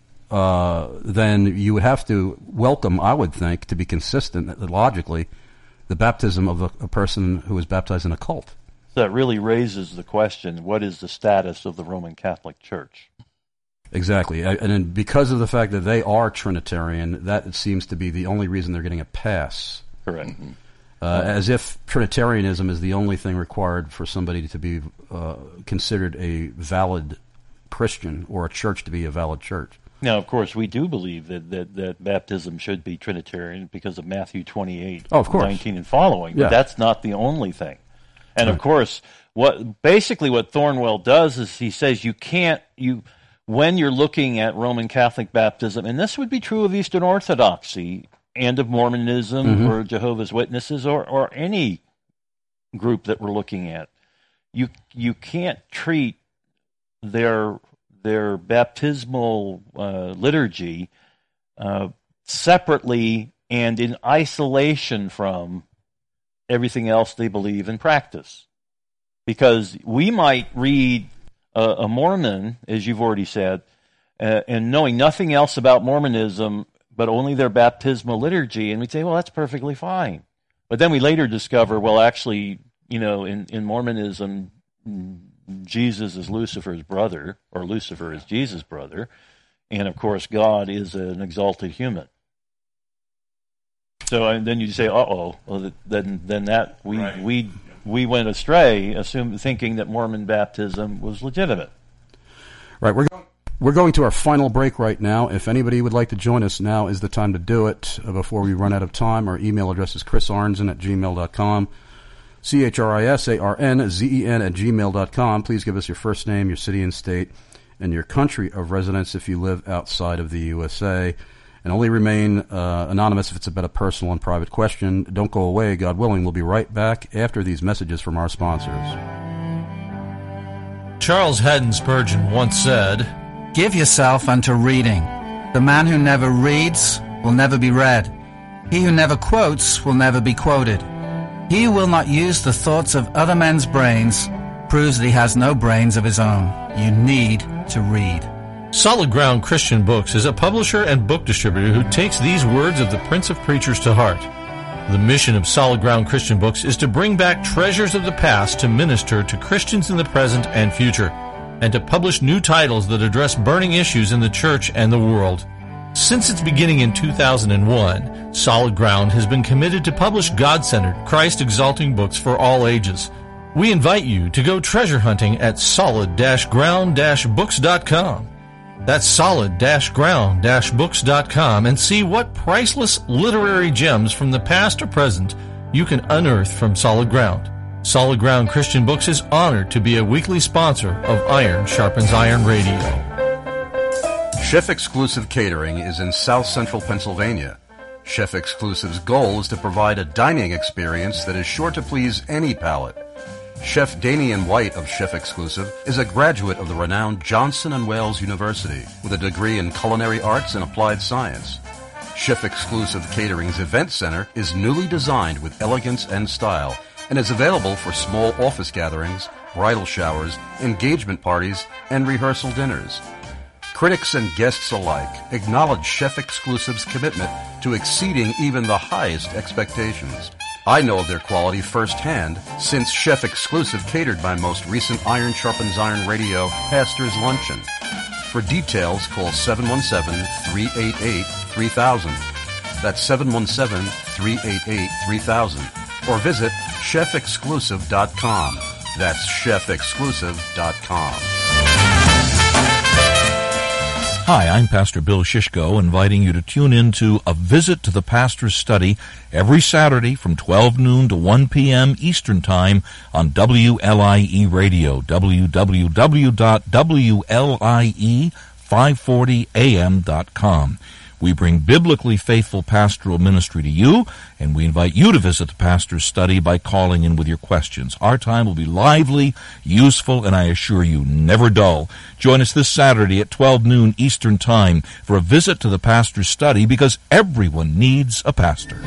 then you would have to welcome, I would think, to be consistent logically, the baptism of a person who is baptized in a cult. So that really raises the question, what is the status of the Roman Catholic Church? Exactly. And then because of the fact that they are Trinitarian, that seems to be the only reason they're getting a pass. Correct. As if Trinitarianism is the only thing required for somebody to be considered a valid Christian or a church to be a valid church. Now, of course, we do believe that baptism should be Trinitarian because of Matthew 28, 19 and following. Yeah. But that's not the only thing. And, of course, what Thornwell does is he says when you're looking at Roman Catholic baptism, and this would be true of Eastern Orthodoxy and of Mormonism or Jehovah's Witnesses or any group that we're looking at, you can't treat their baptismal liturgy separately and in isolation from everything else they believe and practice. Because we might read a Mormon, as you've already said, and knowing nothing else about Mormonism but only their baptismal liturgy, and we'd say, well, that's perfectly fine. But then we later discover, well, actually, in Mormonism, Jesus is Lucifer's brother, or Lucifer is Jesus' brother, and of course God is an exalted human. So and then you say, well, then that we went astray, thinking that Mormon baptism was legitimate. Right. We're going to our final break right now. If anybody would like to join us, now is the time to do it before we run out of time. Our email address is chrisarnzen@gmail.com. CHRISARNZEN@gmail.com. Please give us your first name, your city and state, and your country of residence if you live outside of the USA. And only remain anonymous if it's about a personal and private question. Don't go away. God willing, we'll be right back after these messages from our sponsors. Charles Haddon Spurgeon once said, "Give yourself unto reading. The man who never reads will never be read. He who never quotes will never be quoted. He who will not use the thoughts of other men's brains proves that he has no brains of his own. You need to read." Solid Ground Christian Books is a publisher and book distributor who takes these words of the Prince of Preachers to heart. The mission of Solid Ground Christian Books is to bring back treasures of the past to minister to Christians in the present and future, and to publish new titles that address burning issues in the church and the world. Since its beginning in 2001, Solid Ground has been committed to publish God-centered, Christ-exalting books for all ages. We invite you to go treasure hunting at solid-ground-books.com. That's solid-ground-books.com and see what priceless literary gems from the past or present you can unearth from Solid Ground. Solid Ground Christian Books is honored to be a weekly sponsor of Iron Sharpens Iron Radio. Chef Exclusive Catering is in South Central Pennsylvania. Chef Exclusive's goal is to provide a dining experience that is sure to please any palate. Chef Damian White of Chef Exclusive is a graduate of the renowned Johnson & Wales University with a degree in culinary arts and applied science. Chef Exclusive Catering's event center is newly designed with elegance and style and is available for small office gatherings, bridal showers, engagement parties, and rehearsal dinners. Critics and guests alike acknowledge Chef Exclusive's commitment to exceeding even the highest expectations. I know of their quality firsthand since Chef Exclusive catered my most recent Iron Sharpens Iron Radio Pastor's Luncheon. For details, call 717-388-3000. That's 717-388-3000. Or visit chefexclusive.com. That's chefexclusive.com. Hi, I'm Pastor Bill Shishko, inviting you to tune in to A Visit to the Pastor's Study every Saturday from 12 noon to 1 p.m. Eastern Time on WLIE Radio, www.WLIE540am.com. We bring biblically faithful pastoral ministry to you, and we invite you to visit the Pastor's Study by calling in with your questions. Our time will be lively, useful, and I assure you, never dull. Join us this Saturday at 12 noon Eastern Time for a visit to the Pastor's Study, because everyone needs a pastor.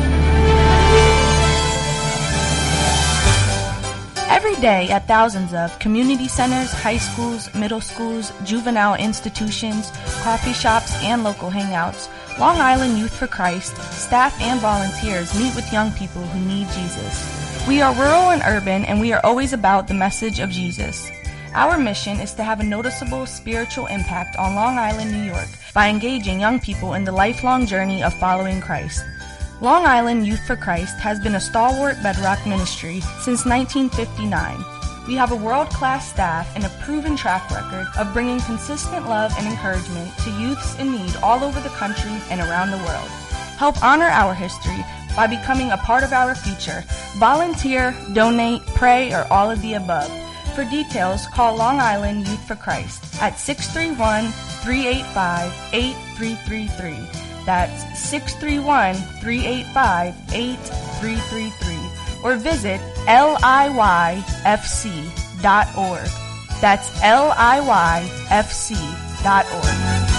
Every day at thousands of community centers, high schools, middle schools, juvenile institutions, coffee shops, and local hangouts, Long Island Youth for Christ, staff and volunteers meet with young people who need Jesus. We are rural and urban, and we are always about the message of Jesus. Our mission is to have a noticeable spiritual impact on Long Island, New York, by engaging young people in the lifelong journey of following Christ. Long Island Youth for Christ has been a stalwart bedrock ministry since 1959. We have a world-class staff and a proven track record of bringing consistent love and encouragement to youths in need all over the country and around the world. Help honor our history by becoming a part of our future. Volunteer, donate, pray, or all of the above. For details, call Long Island Youth for Christ at 631-385-8333. That's 631-385-8333. Or visit LIYFC.org. That's LIYFC.org.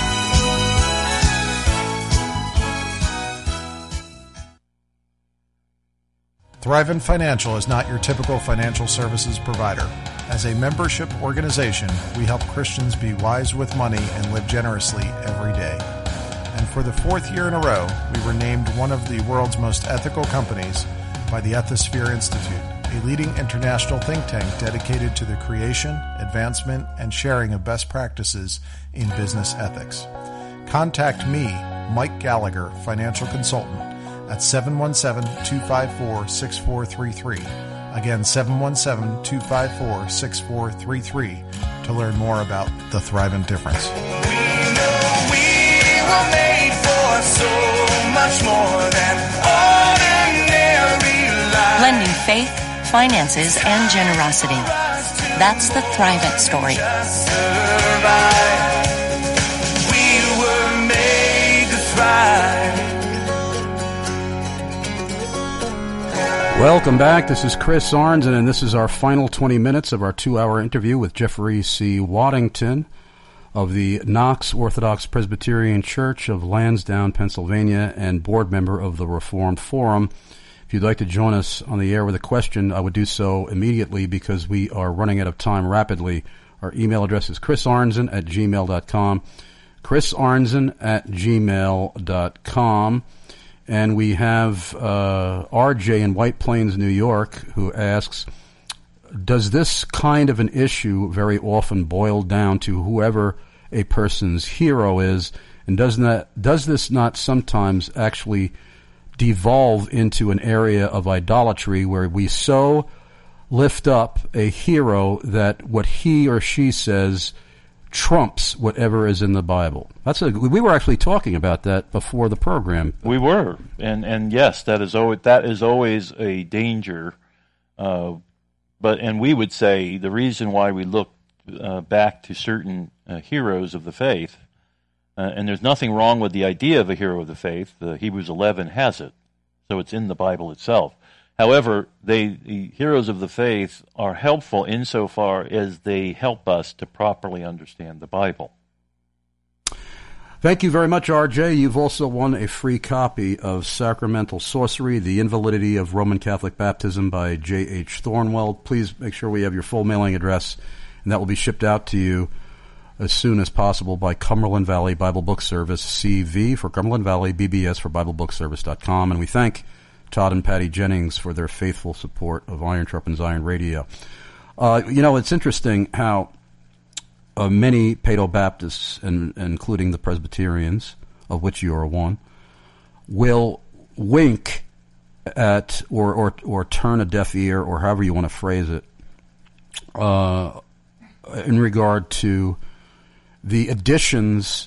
Thrivent Financial is not your typical financial services provider. As a membership organization, we help Christians be wise with money and live generously every day. And for the fourth year in a row, we were named one of the world's most ethical companies by the Ethisphere Institute, a leading international think tank dedicated to the creation, advancement, and sharing of best practices in business ethics. Contact me, Mike Gallagher, financial consultant, at 717-254-6433. Again, 717-254-6433 to learn more about the Thrivent difference. We're made for so much more than ordinary life. Blending faith, finances, and generosity. That's the Thrivent story. We were made to thrive. Welcome back. This is Chris Arnzen, and this is our final 20 minutes of our 2-hour interview with Jeffrey C. Waddington of the Knox Orthodox Presbyterian Church of Lansdowne, Pennsylvania, and board member of the Reformed Forum. If you'd like to join us on the air with a question, I would do so immediately because we are running out of time rapidly. Our email address is chrisarnzen@gmail.com, chrisarnzen@gmail.com. And we have RJ in White Plains, New York, who asks, does this kind of an issue very often boil down to whoever a person's hero is, and does this not sometimes actually devolve into an area of idolatry where we so lift up a hero that what he or she says trumps whatever is in the Bible. We were actually talking about that before the program. We were, and yes, that is always a danger. But we would say the reason why we look back to certain heroes of the faith, and there's nothing wrong with the idea of a hero of the faith. Hebrews 11 has it, so it's in the Bible itself. However, the heroes of the faith are helpful insofar as they help us to properly understand the Bible. Thank you very much, RJ. You've also won a free copy of Sacramental Sorcery, The Invalidity of Roman Catholic Baptism by J.H. Thornwell. Please make sure we have your full mailing address, and that will be shipped out to you as soon as possible by Cumberland Valley Bible Book Service, CV for Cumberland Valley, BBS for BibleBookService.com. And we thank Todd and Patty Jennings for their faithful support of Iron Sharpens Iron Radio. It's interesting how many Paedo-Baptists, and including the Presbyterians, of which you are one, will wink at or turn a deaf ear, or however you want to phrase it, in regard to the additions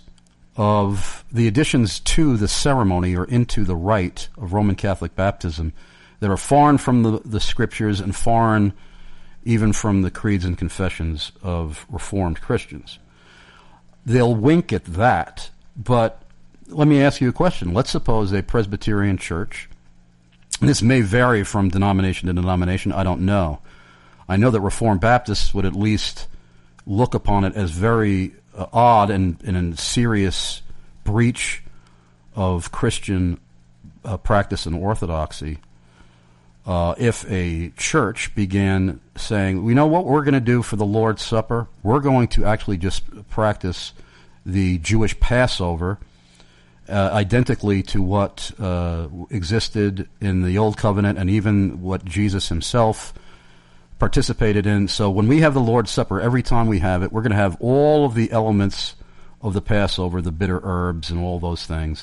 to the ceremony or into the rite of Roman Catholic baptism that are foreign from the Scriptures and foreign even from the creeds and confessions of Reformed Christians. They'll wink at that, but let me ask you a question. Let's suppose a Presbyterian church, and this may vary from denomination to denomination, I don't know. I know that Reformed Baptists would at least look upon it as very odd and a serious breach of Christian practice and orthodoxy if a church began saying, you know what we're going to do for the Lord's Supper? We're going to actually just practice the Jewish Passover identically to what existed in the Old Covenant and even what Jesus himself participated in. So when we have the Lord's Supper, every time we have it, we're going to have all of the elements of the Passover, the bitter herbs and all those things.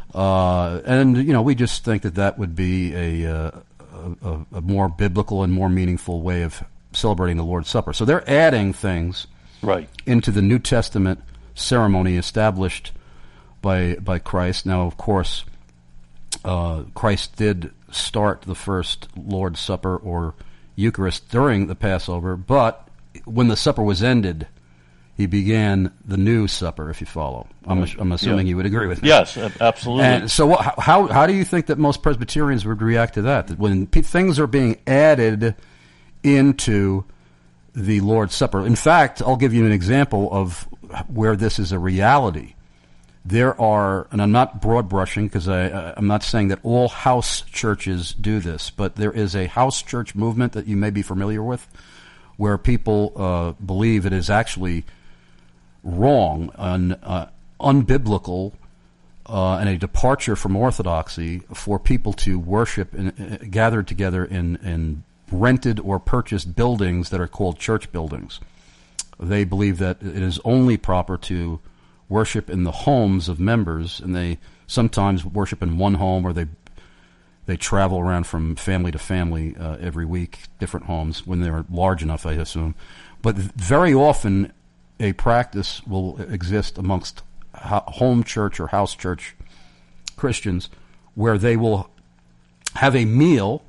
We just think that would be a more biblical and more meaningful way of celebrating the Lord's Supper. So they're adding things into the New Testament ceremony established by Christ. Now, of course, Christ did start the first Lord's Supper or Eucharist during the Passover, but when the supper was ended, he began the new supper, if you follow. I'm assuming you would agree with me. Yes, absolutely. And so how do you think that most Presbyterians would react to that? That when things are being added into the Lord's Supper. In fact, I'll give you an example of where this is a reality. There are, and I'm not broad brushing because I'm not saying that all house churches do this, but there is a house church movement that you may be familiar with where people believe it is actually wrong and unbiblical and a departure from orthodoxy for people to worship and gather together in rented or purchased buildings that are called church buildings. They believe that it is only proper to worship in the homes of members, and they sometimes worship in one home, or they travel around from family to family every week, different homes, when they're large enough, I assume. But very often a practice will exist amongst home church or house church Christians where they will have a meal,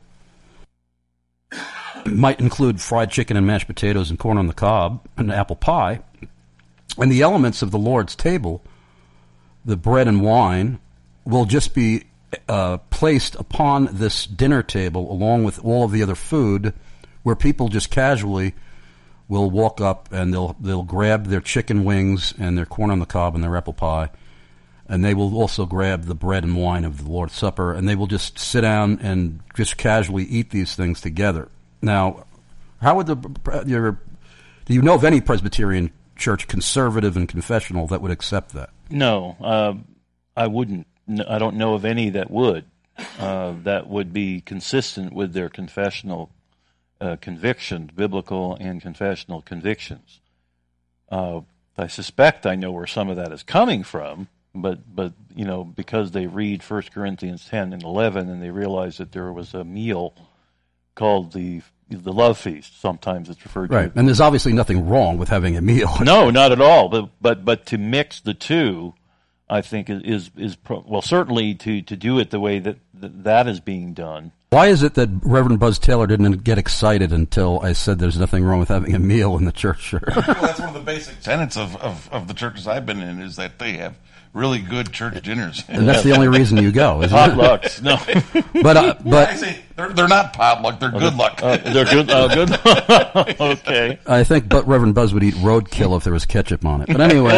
might include fried chicken and mashed potatoes and corn on the cob and apple pie, and the elements of the Lord's table, the bread and wine, will just be placed upon this dinner table along with all of the other food, where people just casually will walk up and they'll grab their chicken wings and their corn on the cob and their apple pie, and they will also grab the bread and wine of the Lord's Supper, and they will just sit down and just casually eat these things together. Now, how would do you know of any Presbyterian church, conservative and confessional, that would accept that? No, I wouldn't. I don't know of any that would be consistent with their confessional convictions, biblical and confessional convictions. I suspect I know where some of that is coming from, but because they read 1 Corinthians 10 and 11 and they realize that there was a meal called the the love feast. Sometimes it's referred to. Right, and there's obviously nothing wrong with having a meal. No, not at all. But to mix the two, I think is certainly to do it the way that is being done. Why is it that Reverend Buzz Taylor didn't get excited until I said there's nothing wrong with having a meal in the church? Well, that's one of the basic tenets of the churches I've been in, is that they have really good church dinners. And that's the only reason you go, isn't it? Potlucks, no. But I say they're not potluck, they're good luck. They're good. Good. Okay. I think Reverend Buzz would eat roadkill if there was ketchup on it. But anyway,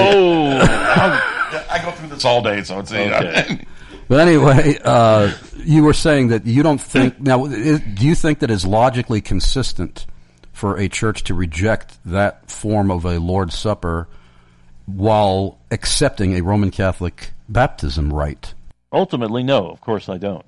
I go through this all day, so it's okay. But anyway, you were saying that you don't think now. Do you think that is logically consistent for a church to reject that form of a Lord's Supper while accepting a Roman Catholic baptism rite? Ultimately, no. Of course, I don't.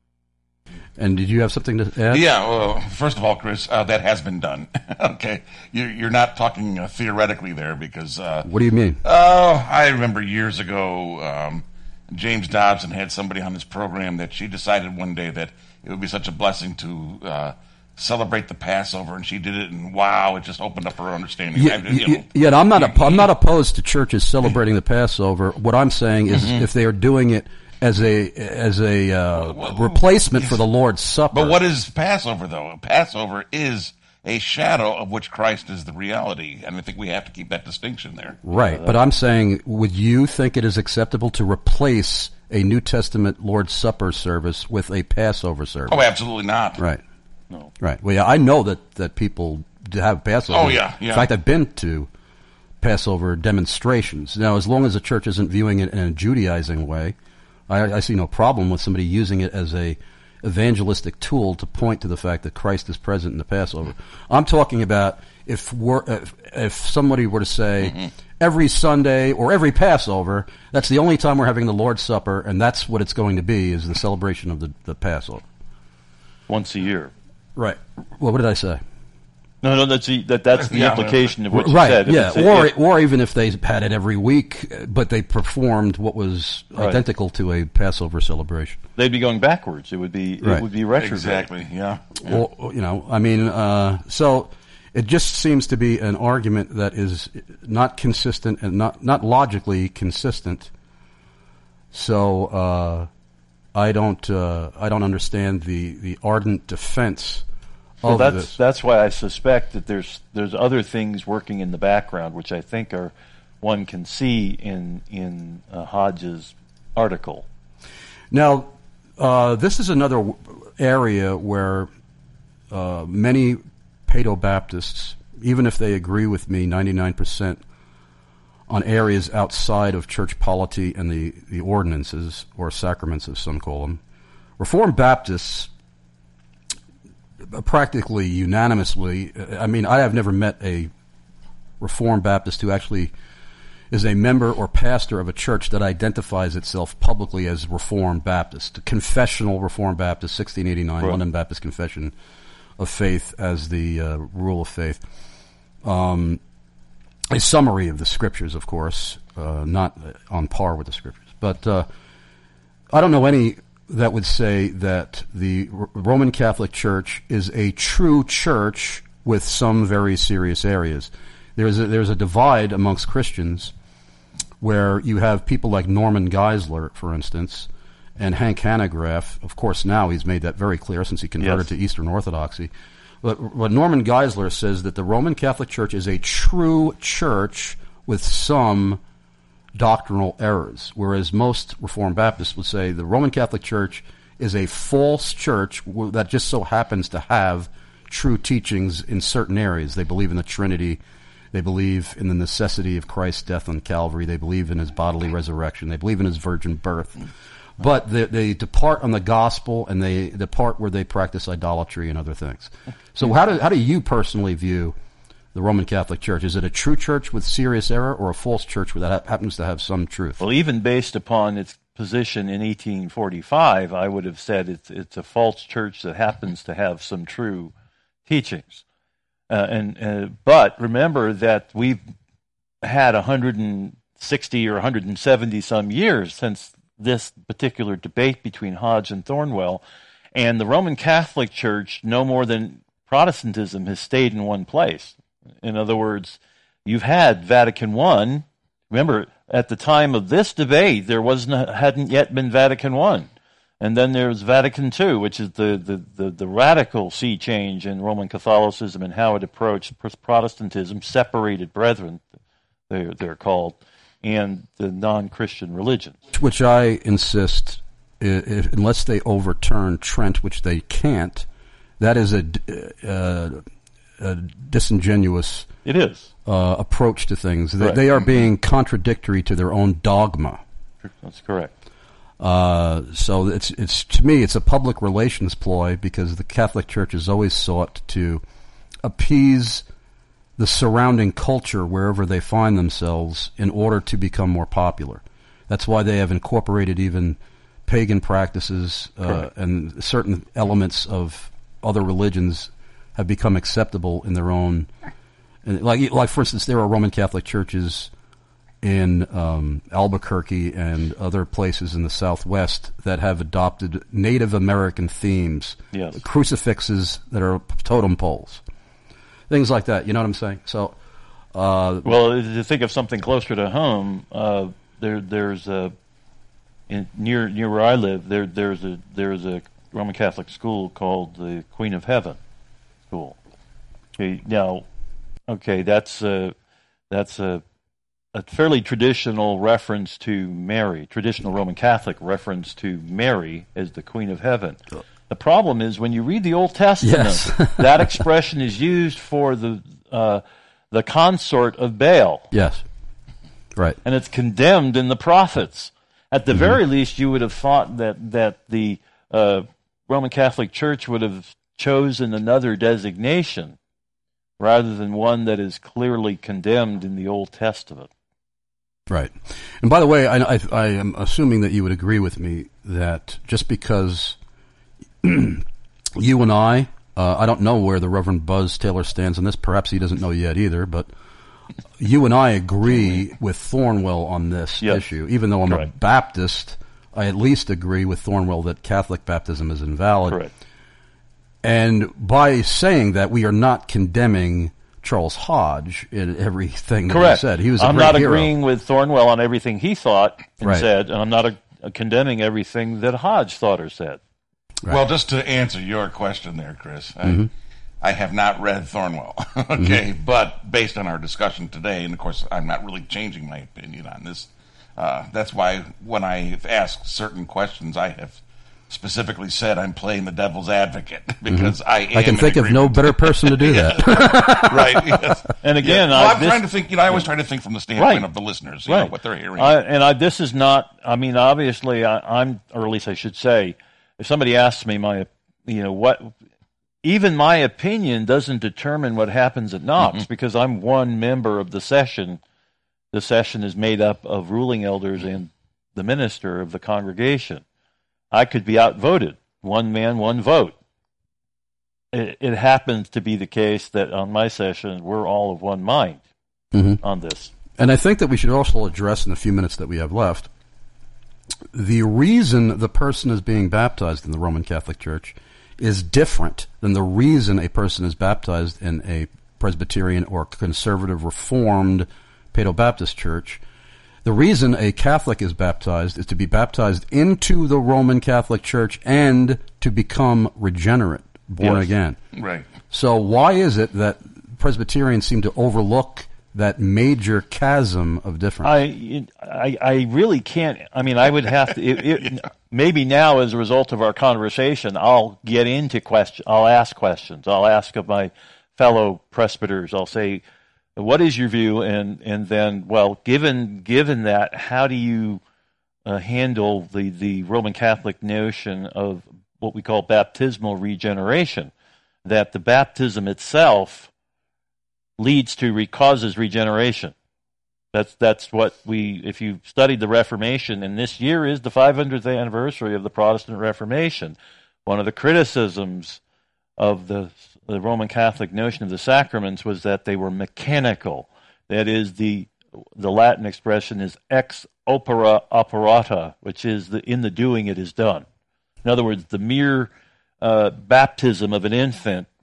And did you have something to add? Yeah, well, first of all, Chris, that has been done. Okay, you're not talking theoretically there, because... what do you mean? I remember years ago, James Dobson had somebody on his program that she decided one day that it would be such a blessing to celebrate the Passover, and she did it, and wow, it just opened up her understanding. Yeah, I'm not opposed to churches celebrating the Passover. What I'm saying is, if they are doing it as a replacement for the Lord's Supper. But what is Passover, though? Passover is a shadow of which Christ is the reality, and I think we have to keep that distinction there. Right, but I'm saying, would you think it is acceptable to replace a New Testament Lord's Supper service with a Passover service? Oh, absolutely not. Right. No. Right. Well, yeah, I know that people have Passover. Oh, yeah. In fact, I've been to Passover demonstrations. Now, as long as the church isn't viewing it in a Judaizing way, I see no problem with somebody using it as a evangelistic tool to point to the fact that Christ is present in the Passover. I'm talking about if somebody were to say every Sunday or every Passover, that's the only time we're having the Lord's Supper, and that's what it's going to be, is the celebration of the Passover. Once a year. Right. Well, what did I say? No, that's the implication of what you said. Right, yeah. Or even if they had it every week, but they performed what was identical to a Passover celebration. They'd be going backwards. It would be retrograde. Exactly, yeah. Or, so it just seems to be an argument that is not consistent and not logically consistent. So I don't understand the ardent defense. Well, that's why I suspect that there's other things working in the background, which I think one can see in Hodge's article. Now, this is another area where many Paedo-Baptists, even if they agree with me 99% on areas outside of church polity and the ordinances or sacraments, as some call them, Reformed Baptists practically unanimously, I mean, I have never met a Reformed Baptist who actually is a member or pastor of a church that identifies itself publicly as Reformed Baptist. Confessional Reformed Baptist, 1689, right. London Baptist Confession of Faith as the rule of faith. A summary of the Scriptures, of course, not on par with the Scriptures. But I don't know any that would say that the Roman Catholic Church is a true church with some very serious areas. There's a divide amongst Christians where you have people like Norman Geisler, for instance, and Hank Hanegraaff. Of course, now he's made that very clear since he converted to Eastern Orthodoxy. But Norman Geisler says that the Roman Catholic Church is a true church with some doctrinal errors, whereas most Reformed Baptists would say the Roman Catholic Church is a false church that just so happens to have true teachings in certain areas. They believe in the Trinity. They believe in the necessity of Christ's death on Calvary. They believe in his bodily resurrection. They believe in his virgin birth. But they depart on the gospel, and they depart where they practice idolatry and other things. So how do you personally view the Roman Catholic Church? Is it a true church with serious error, or a false church that happens to have some truth? Well, even based upon its position in 1845, I would have said it's a false church that happens to have some true teachings. But remember that we've had 160 or 170 some years since this particular debate between Hodge and Thornwell, and the Roman Catholic Church, no more than Protestantism has stayed in one place. In other words, you've had Vatican I. Remember, at the time of this debate, hadn't yet been Vatican I. And then there's Vatican II, which is the radical sea change in Roman Catholicism and how it approached Protestantism, separated brethren, they're called, and the non-Christian religions. Which I insist, unless they overturn Trent, which they can't, that is a disingenuous approach to things. They are being contradictory to their own dogma. That's correct. So it's to me, it's a public relations ploy because the Catholic Church has always sought to appease the surrounding culture wherever they find themselves in order to become more popular. That's why they have incorporated even pagan practices, and certain elements of other religions have become acceptable in their own. Like for instance, there are Roman Catholic churches in Albuquerque and other places in the Southwest that have adopted Native American themes, crucifixes that are totem poles, things like that. You know what I'm saying? So, well, to think of something closer to home, there's near where I live, there's a Roman Catholic school called the Queen of Heaven School. Okay, now, that's a fairly traditional reference to Mary, traditional Roman Catholic reference to Mary as the Queen of Heaven. The problem is when you read the Old Testament, that expression is used for the consort of Baal. Yes, right. And it's condemned in the prophets. At the very least, you would have thought that the Roman Catholic Church would have chosen another designation rather than one that is clearly condemned in the Old Testament. Right. And by the way, I am assuming that you would agree with me that just because you and I don't know where the Reverend Buzz Taylor stands on this, perhaps he doesn't know yet either, but you and I agree with Thornwell on this issue. Even though I'm a Baptist, I at least agree with Thornwell that Catholic baptism is invalid. Correct. And by saying that, we are not condemning Charles Hodge in everything that he said. He was a I'm great not hero. agreeing with Thornwell on everything he thought and said, and I'm not condemning everything that Hodge thought or said. Right. Well, just to answer your question there, Chris, I have not read Thornwell, but based on our discussion today, and of course I'm not really changing my opinion on this, that's why when I ask certain questions, I have specifically said I'm playing the devil's advocate because I can think of no better person to do that. Right. Yes. And again, I'm trying to think. I always try to think from the standpoint of the listeners, know, what they're hearing. This is not. I mean, obviously, I'm, or at least I should say, if somebody asks me even my opinion doesn't determine what happens at Knox because I'm one member of the session. The session is made up of ruling elders and the minister of the congregation. I could be outvoted. One man, one vote. It happens to be the case that on my session, we're all of one mind on this. And I think that we should also address in the few minutes that we have left, the reason the person is being baptized in the Roman Catholic Church is different than the reason a person is baptized in a Presbyterian or conservative Reformed Paedo-Baptist church. The reason a Catholic is baptized is to be baptized into the Roman Catholic Church and to become regenerate, born again. Right. So why is it that Presbyterians seem to overlook that major chasm of difference? I really can't. I mean, I would have to. Maybe now, as a result of our conversation, I'll get into questions. I'll ask questions. I'll ask of my fellow presbyters. I'll say, "What is your view?" And then, well, given that, how do you handle the Roman Catholic notion of what we call baptismal regeneration? That the baptism itself causes regeneration. That's what if you studied the Reformation, and this year is the 500th anniversary of the Protestant Reformation, one of the criticisms of the Roman Catholic notion of the sacraments was that they were mechanical. That is, the Latin expression is ex opere operata, which is in the doing it is done. In other words, the mere baptism of an infant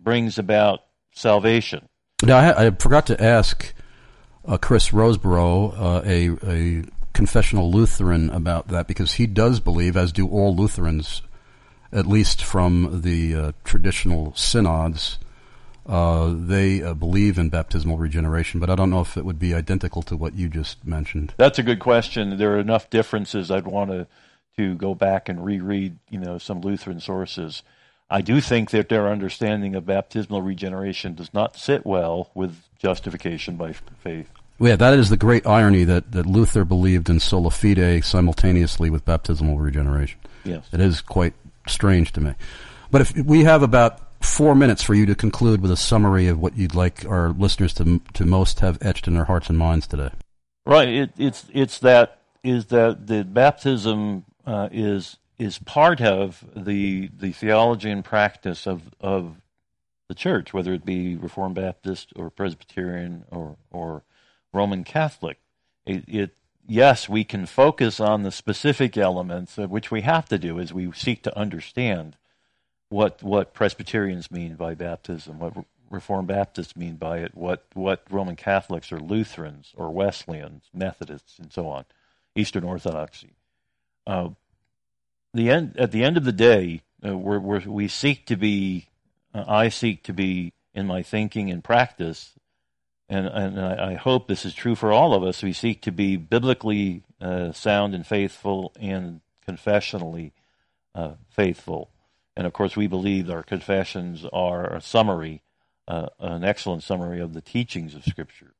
brings about salvation. Now, I forgot to ask Chris Roseborough, a confessional Lutheran, about that, because he does believe, as do all Lutherans, at least from the traditional synods, they believe in baptismal regeneration, but I don't know if it would be identical to what you just mentioned. That's a good question. There are enough differences. I'd want to go back and reread, some Lutheran sources. I do think that their understanding of baptismal regeneration does not sit well with justification by faith. Well, yeah, that is the great irony that Luther believed in sola fide simultaneously with baptismal regeneration. Yes. It is quite strange to me. But if we have about 4 minutes for you to conclude with a summary of what you'd like our listeners to most have etched in their hearts and minds today. Right. It's that the baptism is part of the theology and practice of the church, whether it be Reformed Baptist or Presbyterian or Roman Catholic. Yes, we can focus on the specific elements, which we have to do as we seek to understand what Presbyterians mean by baptism, what Reformed Baptists mean by it, what Roman Catholics or Lutherans or Wesleyans, Methodists, and so on, Eastern Orthodoxy. At the end of the day, we seek to be. I seek to be, in my thinking and practice, and I hope this is true for all of us. We seek to be biblically sound and faithful, and confessionally faithful. And of course, we believe our confessions are a summary, an excellent summary of the teachings of Scripture.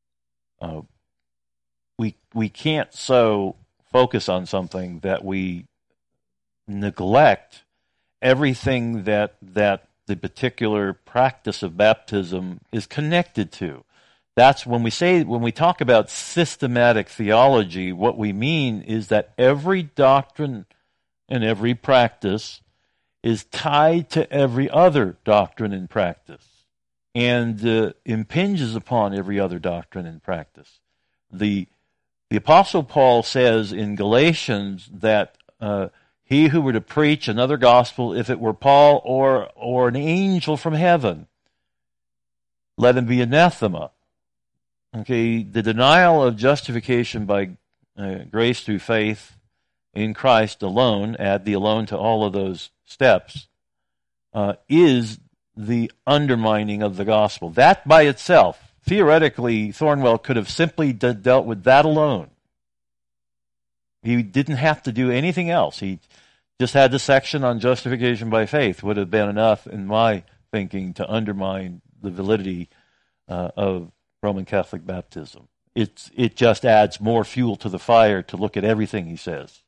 We can't so focus on something that we neglect everything that the particular practice of baptism is connected to. That's when we talk about systematic theology, what we mean is that every doctrine and every practice is tied to every other doctrine and practice, and impinges upon every other doctrine and practice. The Apostle Paul says in Galatians that he who were to preach another gospel, if it were Paul or an angel from heaven, let him be anathema. Okay, the denial of justification by grace through faith in Christ alone, add the alone to all of those steps, is the undermining of the gospel. That by itself, theoretically, Thornwell could have simply dealt with that alone. He didn't have to do anything else. He just had the section on justification by faith would have been enough, in my thinking, to undermine the validity of Roman Catholic baptism. It just adds more fuel to the fire to look at everything he says.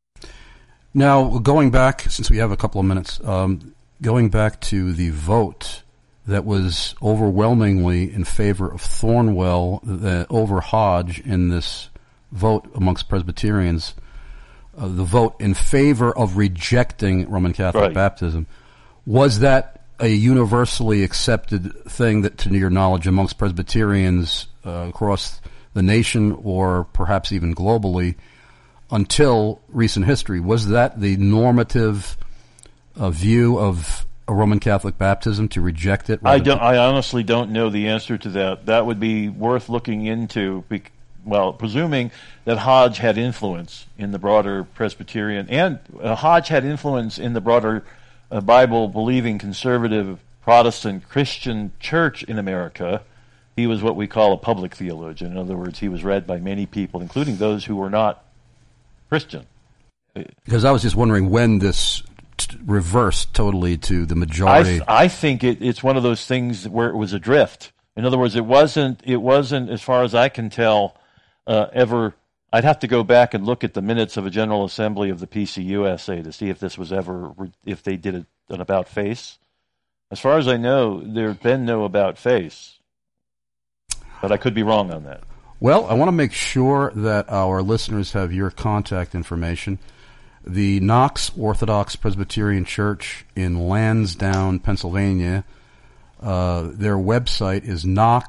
Now, going back, since we have a couple of minutes, going back to the vote that was overwhelmingly in favor of Thornwell over Hodge in this vote amongst Presbyterians, the vote in favor of rejecting Roman Catholic baptism, was that a universally accepted thing that, to your knowledge, amongst Presbyterians across the nation or perhaps even globally until recent history? Was that the normative view of a Roman Catholic baptism, to reject it? I honestly don't know the answer to that. That would be worth looking into. Well, presuming that Hodge had influence in the broader Presbyterian, and Hodge had influence in the broader Bible-believing conservative Protestant Christian church in America. He was what we call a public theologian. In other words, he was read by many people, including those who were not Christian. Because I was just wondering when this reversed totally to the majority. I think it's one of those things where it was a drift. In other words, it wasn't, as far as I can tell, ever. I'd have to go back and look at the minutes of a General Assembly of the PCUSA to see if this was ever, if they did an about face. As far as I know, there's been no about face. But I could be wrong on that. Well, I want to make sure that our listeners have your contact information. The Knox Orthodox Presbyterian Church in Lansdowne, Pennsylvania. Their website is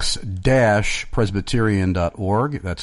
knox-presbyterian.org. That's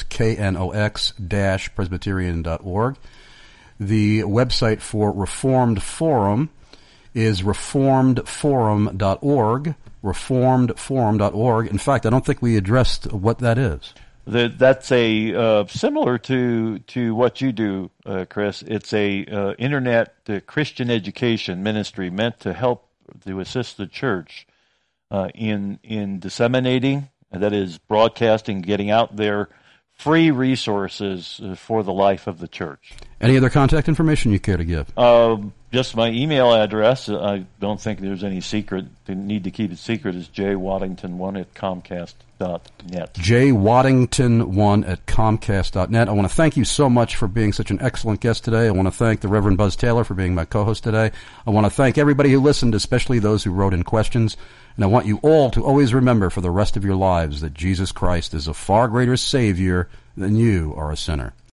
knox-presbyterian.org. The website for Reformed Forum is reformedforum.org, reformedforum.org. In fact, I don't think we addressed what that is. That's a similar to what you do, Chris. It's a internet Christian education ministry meant to help to assist the church in disseminating, that is, broadcasting, getting out there free resources for the life of the church. Any other contact information you care to give? Just my email address. I don't think there's any secret. The need to keep it secret is jwaddington1@comcast.net. jwaddington1@comcast.net. I want to thank you so much for being such an excellent guest today. I want to thank the Reverend Buzz Taylor for being my co-host today. I want to thank everybody who listened, especially those who wrote in questions. And I want you all to always remember for the rest of your lives that Jesus Christ is a far greater Savior than you are a sinner.